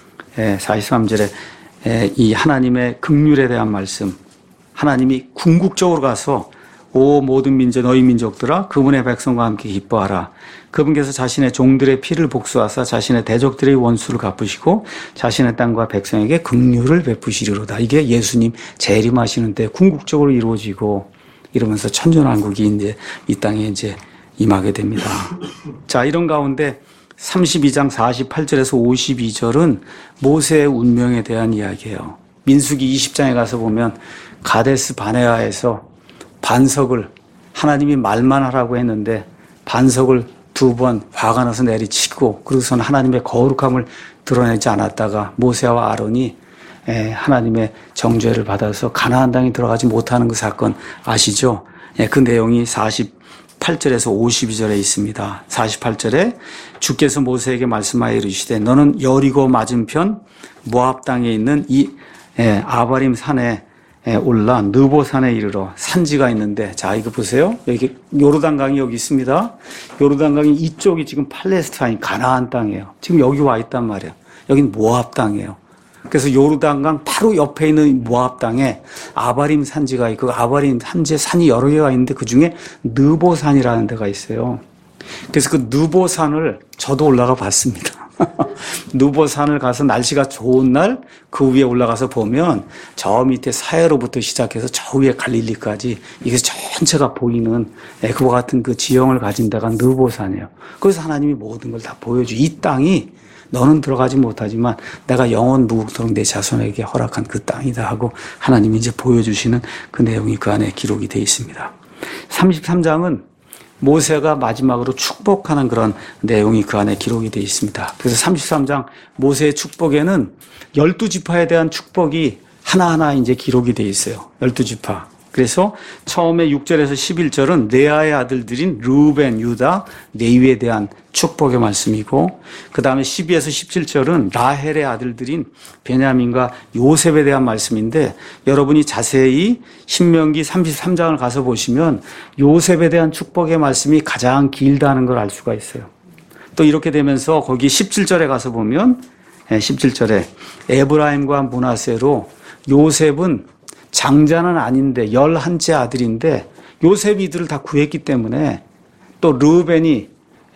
이 하나님의 긍휼에 대한 말씀, 하나님이 궁극적으로 가서 오 모든 민족 너희 민족들아 그분의 백성과 함께 기뻐하라. 그분께서 자신의 종들의 피를 복수하사 자신의 대적들의 원수를 갚으시고 자신의 땅과 백성에게 긍휼을 베푸시리로다. 이게 예수님 재림하시는 때 궁극적으로 이루어지고 이러면서 천년왕국이 이제 이 땅에 이제 임하게 됩니다. 자, 이런 가운데 32장 48절에서 52절은 모세의 운명에 대한 이야기예요. 민수기 20장에 가서 보면 가데스 바네아에서 반석을 하나님이 말만 하라고 했는데 반석을 2번 화가 나서 내리치고 그러고서는 하나님의 거룩함을 드러내지 않았다가 모세와 아론이 하나님의 정죄를 받아서 가나안 땅에 들어가지 못하는 그 사건 아시죠? 그 내용이 48절에서 52절에 있습니다. 48절에 주께서 모세에게 말씀하여 이르시되 너는 여리고 맞은편 모압 땅에 있는 이 아바림 산에 올라 느보산에 이르러 산지가 있는데 자 이거 보세요. 여기 요르단강이 여기 있습니다. 요르단강이 이쪽이 지금 팔레스타인 가나안 땅이에요. 지금 여기 와 있단 말이에요. 여긴 모압 땅이에요. 그래서 요르단강 바로 옆에 있는 모압 땅에 아바림 산지가 있고 아바림 산지에 산이 여러 개가 있는데 그중에 느보산이라는 데가 있어요. 그래서 그 느보산을 저도 올라가 봤습니다. 느보산을 가서 날씨가 좋은 날 그 위에 올라가서 보면 저 밑에 사해로부터 시작해서 저 위에 갈릴리까지 이게 전체가 보이는 그와 같은 그 지형을 가진 데가 느보산이에요. 그래서 하나님이 모든 걸 다 보여줘. 이 땅이 너는 들어가지 못하지만 내가 영원 무국토록 내 자손에게 허락한 그 땅이다 하고 하나님이 이제 보여주시는 그 내용이 그 안에 기록이 되어 있습니다. 33장은 모세가 마지막으로 축복하는 그런 내용이 그 안에 기록이 되어 있습니다. 그래서 33장 모세의 축복에는 12지파에 대한 축복이 하나하나 이제 기록이 되어 있어요. 12지파. 그래서 처음에 6절에서 11절은 레아의 아들들인 르우벤, 유다, 레위에 대한 축복의 말씀이고 그 다음에 12에서 17절은 라헬의 아들들인 베냐민과 요셉에 대한 말씀인데 여러분이 자세히 신명기 33장을 가서 보시면 요셉에 대한 축복의 말씀이 가장 길다는 걸 알 수가 있어요. 또 이렇게 되면서 거기 17절에 가서 보면 17절에 에브라임과 므낫세로 요셉은 장자는 아닌데 11째 아들인데 요셉이 이들을 다 구했기 때문에 또 르우벤이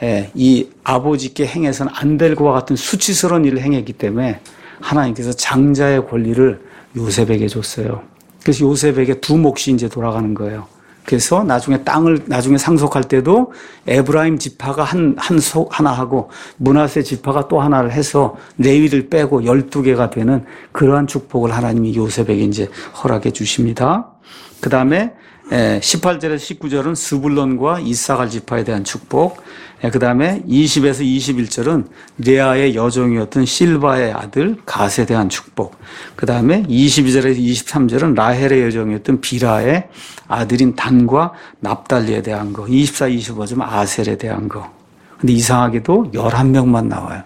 이 아버지께 행해서는 안 될 것과 같은 수치스러운 일을 행했기 때문에 하나님께서 장자의 권리를 요셉에게 줬어요. 그래서 요셉에게 두 몫이 이제 돌아가는 거예요. 그래서 나중에 땅을 상속할 때도 에브라임 지파가 하나 하고 므낫세 지파가 또 하나를 해서 레위를 빼고 12개가 되는 그러한 축복을 하나님이 요셉에게 이제 허락해 주십니다. 그 다음에 18절에서 19절은 스불론과 이사갈 지파에 대한 축복. 그 다음에 20에서 21절은 레아의 여종이었던 실바의 아들 갓에 대한 축복. 그 다음에 22절에서 23절은 라헬의 여종이었던 비라의 아들인 단과 납달리에 대한 거. 24, 25절은 아셀에 대한 거. 근데 이상하게도 11명만 나와요.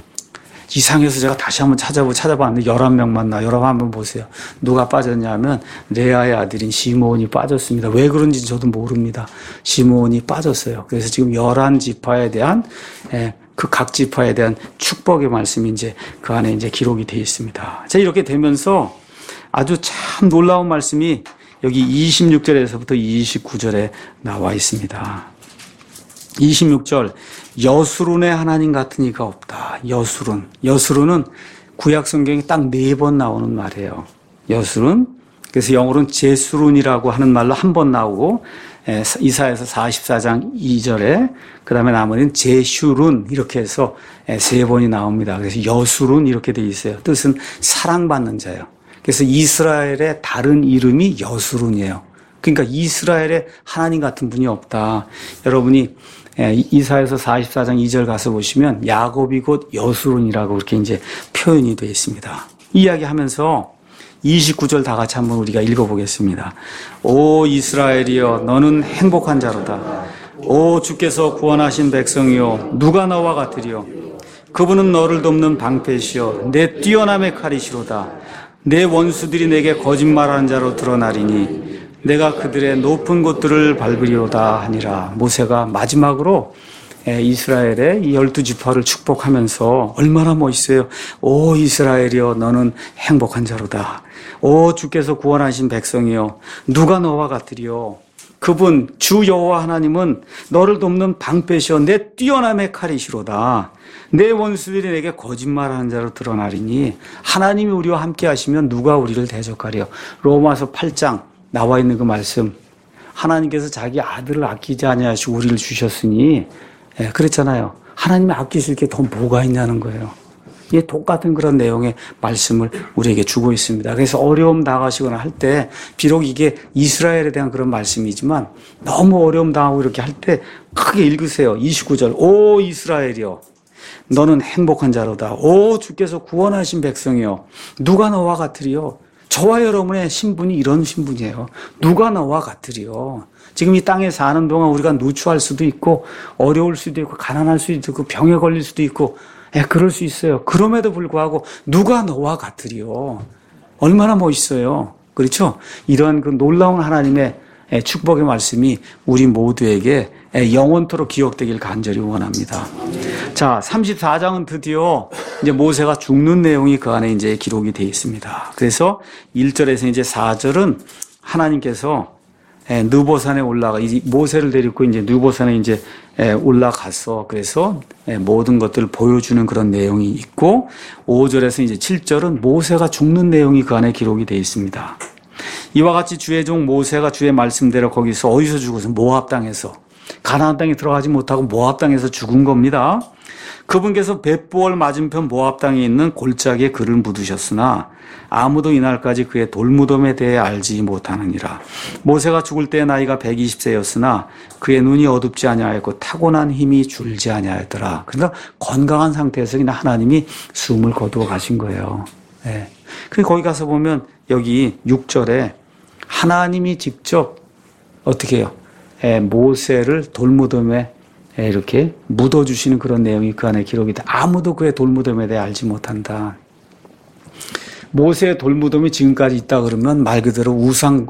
이상해서 제가 다시 한번 찾아봤는데 11명만 나와요. 여러분 한번 보세요. 누가 빠졌냐면 레아의 아들인 시므온이 빠졌습니다. 왜 그런지 저도 모릅니다. 시므온이 빠졌어요. 그래서 지금 11지파에 대한 그 각 지파에 대한 축복의 말씀이 이제 그 안에 이제 기록이 되어 있습니다. 자, 이렇게 되면서 아주 참 놀라운 말씀이 여기 26절에서부터 29절에 나와 있습니다. 26절 여수룬의 하나님 같은 이가 없다. 여수룬은 구약 성경에 딱 4번 나오는 말이에요. 여수룬. 그래서 영어로는 제수룬이라고 하는 말로 한 번 나오고 이사야서 44장 2절에 그다음에 나머지는 제슈룬 이렇게 해서 3번이 나옵니다. 그래서 여수룬 이렇게 돼 있어요. 뜻은 사랑받는 자예요. 그래서 이스라엘의 다른 이름이 여수룬이에요. 그러니까 이스라엘에 하나님 같은 분이 없다. 여러분이 이사야서 44장 2절 가서 보시면 야곱이 곧 여수룬이라고 그렇게 이제 표현이 되어 있습니다. 이야기하면서 29절 다 같이 한번 우리가 읽어보겠습니다. 오 이스라엘이여 너는 행복한 자로다. 오 주께서 구원하신 백성이여 누가 너와 같으리요. 그분은 너를 돕는 방패시여 내 뛰어남의 칼이시로다. 내 원수들이 내게 거짓말하는 자로 드러나리니 내가 그들의 높은 곳들을 밟으리로다 하니라. 모세가 마지막으로 이스라엘의 이 12지파를 축복하면서 얼마나 멋있어요. 오 이스라엘이여 너는 행복한 자로다. 오 주께서 구원하신 백성이여 누가 너와 같으리요. 그분 주 여호와 하나님은 너를 돕는 방패시여 내 뛰어남의 칼이시로다. 내 원수들이 내게 거짓말하는 자로 드러나리니 하나님이 우리와 함께 하시면 누가 우리를 대적하리요. 로마서 8장 나와 있는 그 말씀, 하나님께서 자기 아들을 아끼지 아니하시고 우리를 주셨으니 그랬잖아요. 하나님이 아끼실 게 더 뭐가 있냐는 거예요. 이게 똑같은 그런 내용의 말씀을 우리에게 주고 있습니다. 그래서 어려움 당하시거나 할 때 비록 이게 이스라엘에 대한 그런 말씀이지만 너무 어려움 당하고 이렇게 할 때 크게 읽으세요. 29절 오 이스라엘이여 너는 행복한 자로다. 오 주께서 구원하신 백성이여 누가 너와 같으리요. 저와 여러분의 신분이 이런 신분이에요. 누가 너와 같으리요. 지금 이 땅에 사는 동안 우리가 누추할 수도 있고 어려울 수도 있고 가난할 수도 있고 병에 걸릴 수도 있고 그럴 수 있어요. 그럼에도 불구하고 누가 너와 같으리요. 얼마나 멋있어요. 그렇죠? 이러한 그 놀라운 하나님의 축복의 말씀이 우리 모두에게 영원토록 기억되길 간절히 원합니다. 자, 34장은 드디어 이제 모세가 죽는 내용이 그 안에 이제 기록이 되어 있습니다. 그래서 1절에서 이제 4절은 하나님께서 느보산에 올라가 모세를 데리고 이제 느보산에 이제 올라가서 그래서 모든 것들을 보여주는 그런 내용이 있고 5절에서 이제 7절은 모세가 죽는 내용이 그 안에 기록이 되어 있습니다. 이와 같이 주의 종 모세가 주의 말씀대로 거기서 어디서 죽어서 모압 땅에서 가나안 땅에 들어가지 못하고 모압 땅에서 죽은 겁니다. 그분께서 벳부얼 맞은편 모압 땅에 있는 골짜기에 그를 묻으셨으나 아무도 이날까지 그의 돌무덤에 대해 알지 못하느니라. 모세가 죽을 때 나이가 120세였으나 그의 눈이 어둡지 아니하였고 타고난 힘이 줄지 아니하였더라. 그러니까 건강한 상태에서 그냥 하나님이 숨을 거두어 가신 거예요. 네. 그리고 거기 가서 보면 여기 6절에 하나님이 직접 어떻게 해요? 모세를 돌무덤에 이렇게 묻어주시는 그런 내용이 그 안에 기록이 돼. 아무도 그의 돌무덤에 대해 알지 못한다. 모세의 돌무덤이 지금까지 있다 그러면 말 그대로 우상,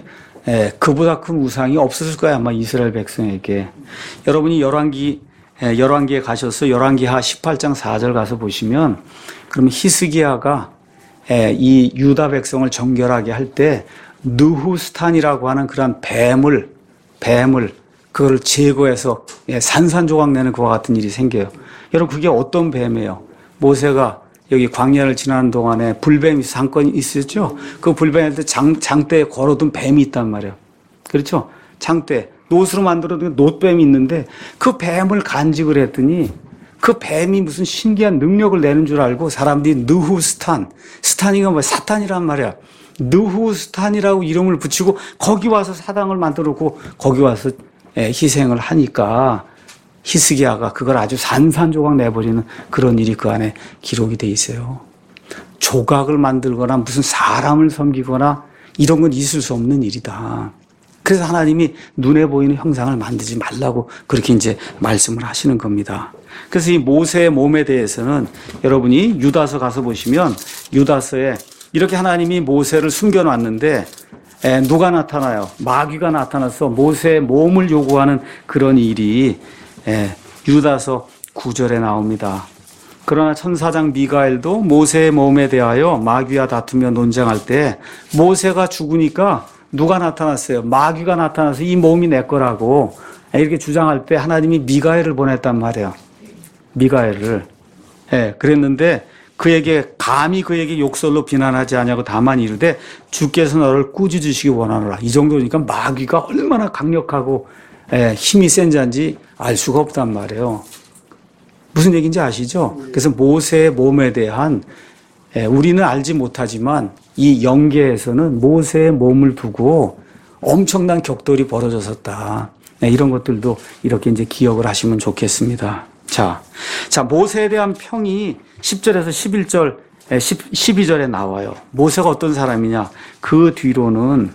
그보다 큰 우상이 없었을 거야 아마 이스라엘 백성에게. 여러분이 열왕기에 가셔서 열왕기하 18장 4절 가서 보시면 그러면 히스기야가 이 유다 백성을 정결하게 할 때 느후스탄이라고 하는 그런 뱀을 그걸 제거해서 산산조각 내는 그와 같은 일이 생겨요. 여러분 그게 어떤 뱀이에요? 모세가 여기 광야를 지나는 동안에 불뱀이 상권이 있었죠? 그 불뱀한테 장대에 걸어둔 뱀이 있단 말이에요. 그렇죠? 장대, 놋으로 만들어둔 놋뱀이 있는데 그 뱀을 간직을 했더니 그 뱀이 무슨 신기한 능력을 내는 줄 알고 사람들이 느후스탄, 스탄이가 뭐 사탄이란 말이야. 느후스탄이라고 이름을 붙이고 거기 와서 사당을 만들어 놓고 거기 와서 희생을 하니까 히스기야가 그걸 아주 산산조각 내버리는 그런 일이 그 안에 기록이 돼 있어요. 조각을 만들거나 무슨 사람을 섬기거나 이런 건 있을 수 없는 일이다. 그래서 하나님이 눈에 보이는 형상을 만들지 말라고 그렇게 이제 말씀을 하시는 겁니다. 그래서 이 모세의 몸에 대해서는 여러분이 유다서 가서 보시면 유다서에 이렇게 하나님이 모세를 숨겨놨는데 누가 나타나요? 마귀가 나타나서 모세의 몸을 요구하는 그런 일이 유다서 9절에 나옵니다. 그러나 천사장 미가엘도 모세의 몸에 대하여 마귀와 다투며 논쟁할 때 모세가 죽으니까 누가 나타났어요? 마귀가 나타나서 이 몸이 내 거라고 이렇게 주장할 때 하나님이 미가엘을 보냈단 말이에요. 미가엘을. 그랬는데 감히 그에게 욕설로 비난하지 아니하고 다만 이르되 주께서 너를 꾸짖으시기 원하노라. 이 정도니까 마귀가 얼마나 강력하고 힘이 센 자인지 알 수가 없단 말이에요. 무슨 얘기인지 아시죠? 그래서 모세의 몸에 대한 우리는 알지 못하지만 이 영계에서는 모세의 몸을 두고 엄청난 격돌이 벌어졌었다. 이런 것들도 이렇게 이제 기억을 하시면 좋겠습니다. 자, 모세에 대한 평이 10절에서 11절, 12절에 나와요. 모세가 어떤 사람이냐? 그 뒤로는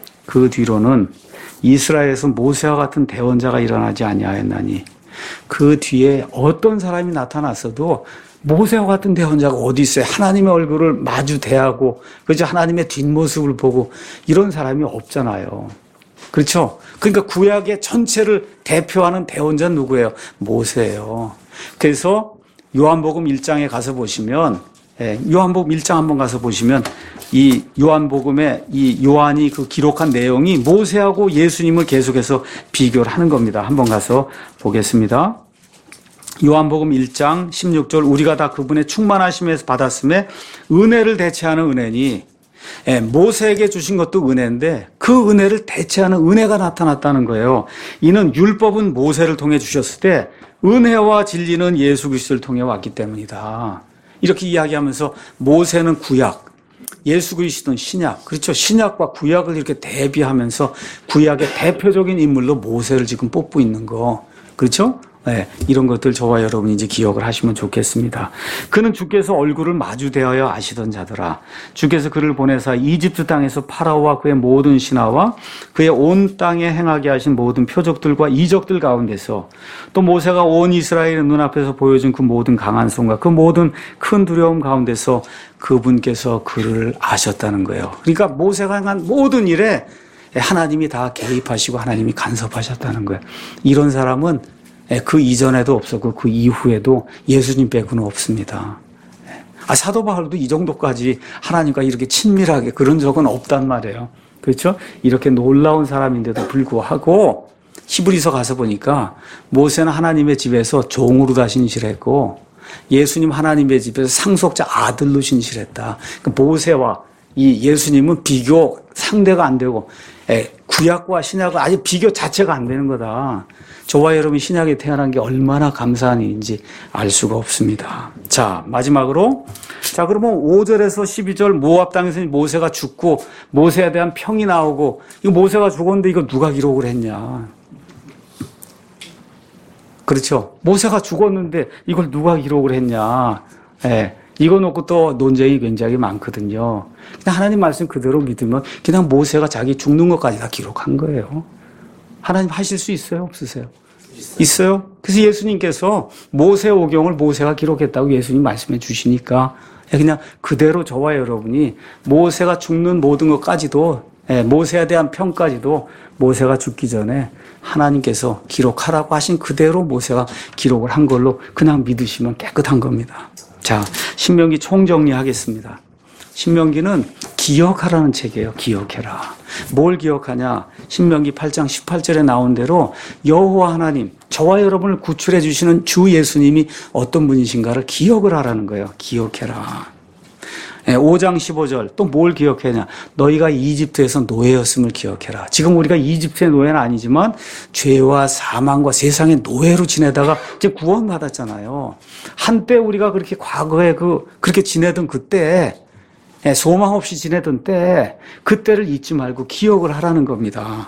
이스라엘에서 모세와 같은 대언자가 일어나지 아니하였나니 그 뒤에 어떤 사람이 나타났어도 모세와 같은 대언자가 어디 있어요? 하나님의 얼굴을 마주 대하고 그죠? 하나님의 뒷모습을 보고 이런 사람이 없잖아요. 그렇죠? 그러니까 구약의 전체를 대표하는 대언자는 누구예요? 모세예요. 그래서 요한복음 1장에 가서 보시면 요한복음 1장 한번 가서 보시면 이 요한복음에 이 요한이 그 기록한 내용이 모세하고 예수님을 계속해서 비교를 하는 겁니다. 한번 가서 보겠습니다. 요한복음 1장 16절 우리가 다 그분의 충만하심에서 받았음에 은혜를 대체하는 은혜니 모세에게 주신 것도 은혜인데 그 은혜를 대체하는 은혜가 나타났다는 거예요. 이는 율법은 모세를 통해 주셨을 때 은혜와 진리는 예수 그리스도를 통해 왔기 때문이다. 이렇게 이야기하면서 모세는 구약, 예수 그리스도는 신약. 그렇죠? 신약과 구약을 이렇게 대비하면서 구약의 대표적인 인물로 모세를 지금 뽑고 있는 거. 그렇죠? 네, 이런 것들 저와 여러분이 이제 기억을 하시면 좋겠습니다. 그는 주께서 얼굴을 마주 대하여 아시던 자더라. 주께서 그를 보내사 이집트 땅에서 파라오와 그의 모든 신하와 그의 온 땅에 행하게 하신 모든 표적들과 이적들 가운데서 또 모세가 온 이스라엘의 눈앞에서 보여준 그 모든 강한 손과 그 모든 큰 두려움 가운데서 그분께서 그를 아셨다는 거예요. 그러니까 모세가 행한 모든 일에 하나님이 다 개입하시고 하나님이 간섭하셨다는 거예요. 이런 사람은 그 이전에도 없었고 그 이후에도 예수님 빼고는 없습니다. 사도 바울도 이 정도까지 하나님과 이렇게 친밀하게 그런 적은 없단 말이에요. 그렇죠? 이렇게 놀라운 사람인데도 불구하고 히브리서 가서 보니까 모세는 하나님의 집에서 종으로 다 신실했고 예수님 하나님의 집에서 상속자 아들로 신실했다. 그러니까 모세와 이 예수님은 비교 상대가 안 되고 구약과 신약은 아직 비교 자체가 안 되는 거다. 저와 여러분이 신약에 태어난 게 얼마나 감사한 일인지 알 수가 없습니다. 자, 마지막으로 그러면 5절에서 12절 모압 땅에서 모세가 죽고 모세에 대한 평이 나오고 이거 모세가 죽었는데 이거 누가 기록을 했냐? 그렇죠? 모세가 죽었는데 이걸 누가 기록을 했냐? 이거 놓고 또 논쟁이 굉장히 많거든요. 그냥 하나님 말씀 그대로 믿으면 그냥 모세가 자기 죽는 것까지 다 기록한 거예요. 하나님 하실 수 있어요? 없으세요? 있어요? 그래서 예수님께서 모세 오경을 모세가 기록했다고 예수님 말씀해 주시니까 그냥 그대로 저와 여러분이 모세가 죽는 모든 것까지도 모세에 대한 평까지도 모세가 죽기 전에 하나님께서 기록하라고 하신 그대로 모세가 기록을 한 걸로 그냥 믿으시면 깨끗한 겁니다. 자, 신명기 총정리하겠습니다. 신명기는 기억하라는 책이에요. 기억해라. 뭘 기억하냐? 신명기 8장 18절에 나온 대로 여호와 하나님, 저와 여러분을 구출해 주시는 주 예수님이 어떤 분이신가를 기억을 하라는 거예요. 기억해라. 5장 15절 또 뭘 기억해냐? 너희가 이집트에서 노예였음을 기억해라. 지금 우리가 이집트의 노예는 아니지만 죄와 사망과 세상의 노예로 지내다가 이제 구원받았잖아요. 한때 우리가 그렇게 과거에 그렇게 지내던 그때 소망 없이 지내던 때 그때를 잊지 말고 기억을 하라는 겁니다.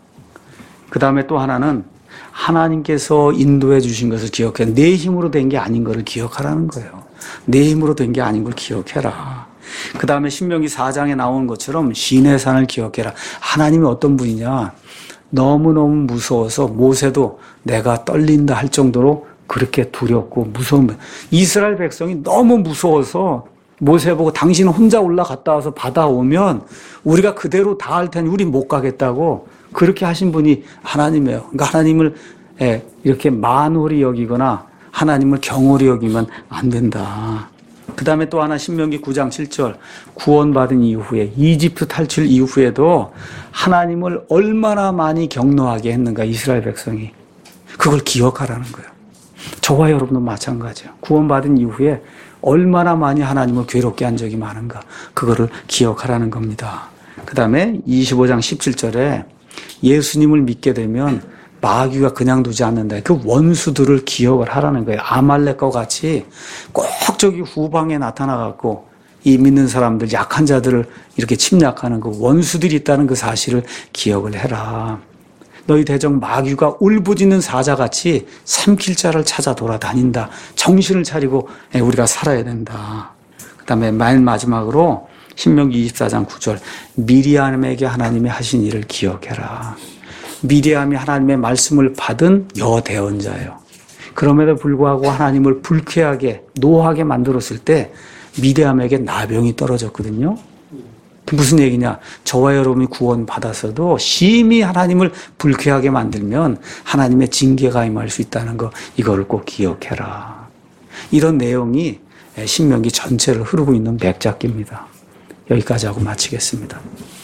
그 다음에 또 하나는 하나님께서 인도해 주신 것을 기억해. 내 힘으로 된 게 아닌 것을 기억하라는 거예요. 내 힘으로 된 게 아닌 걸 기억해라. 그 다음에 신명기 4장에 나오는 것처럼 시내 산을 기억해라. 하나님이 어떤 분이냐? 너무너무 무서워서 모세도 내가 떨린다 할 정도로 그렇게 두렵고 무서운 이스라엘 백성이 너무 무서워서 모세 보고 당신은 혼자 올라갔다 와서 받아오면 우리가 그대로 다 할 테니 우리 못 가겠다고 그렇게 하신 분이 하나님이에요. 그러니까 하나님을 이렇게 만홀히 여기거나 하나님을 경홀히 여기면 안 된다. 그 다음에 또 하나 신명기 9장 7절 구원받은 이후에 이집트 탈출 이후에도 하나님을 얼마나 많이 경노하게 했는가 이스라엘 백성이. 그걸 기억하라는 거예요. 저와 여러분도 마찬가지예요. 구원받은 이후에 얼마나 많이 하나님을 괴롭게 한 적이 많은가. 그거를 기억하라는 겁니다. 그 다음에 25장 17절에 예수님을 믿게 되면 마귀가 그냥 두지 않는다. 그 원수들을 기억을 하라는 거예요. 아말렉과 같이 꼭 저기 후방에 나타나갖고 이 믿는 사람들, 약한 자들을 이렇게 침략하는 그 원수들이 있다는 그 사실을 기억을 해라. 너희 대적 마귀가 울부짖는 사자같이 삼킬 자를 찾아 돌아다닌다. 정신을 차리고 우리가 살아야 된다. 그 다음에 맨 마지막으로 신명기 24장 9절 미리암에게 하나님이 하신 일을 기억해라. 미리암이 하나님의 말씀을 받은 여대언자예요. 그럼에도 불구하고 하나님을 불쾌하게 노하게 만들었을 때 미리암에게 나병이 떨어졌거든요. 무슨 얘기냐? 저와 여러분이 구원 받았어도 심히 하나님을 불쾌하게 만들면 하나님의 징계가 임할 수 있다는 거, 이거를 꼭 기억해라. 이런 내용이 신명기 전체를 흐르고 있는 맥작기입니다. 여기까지 하고 마치겠습니다.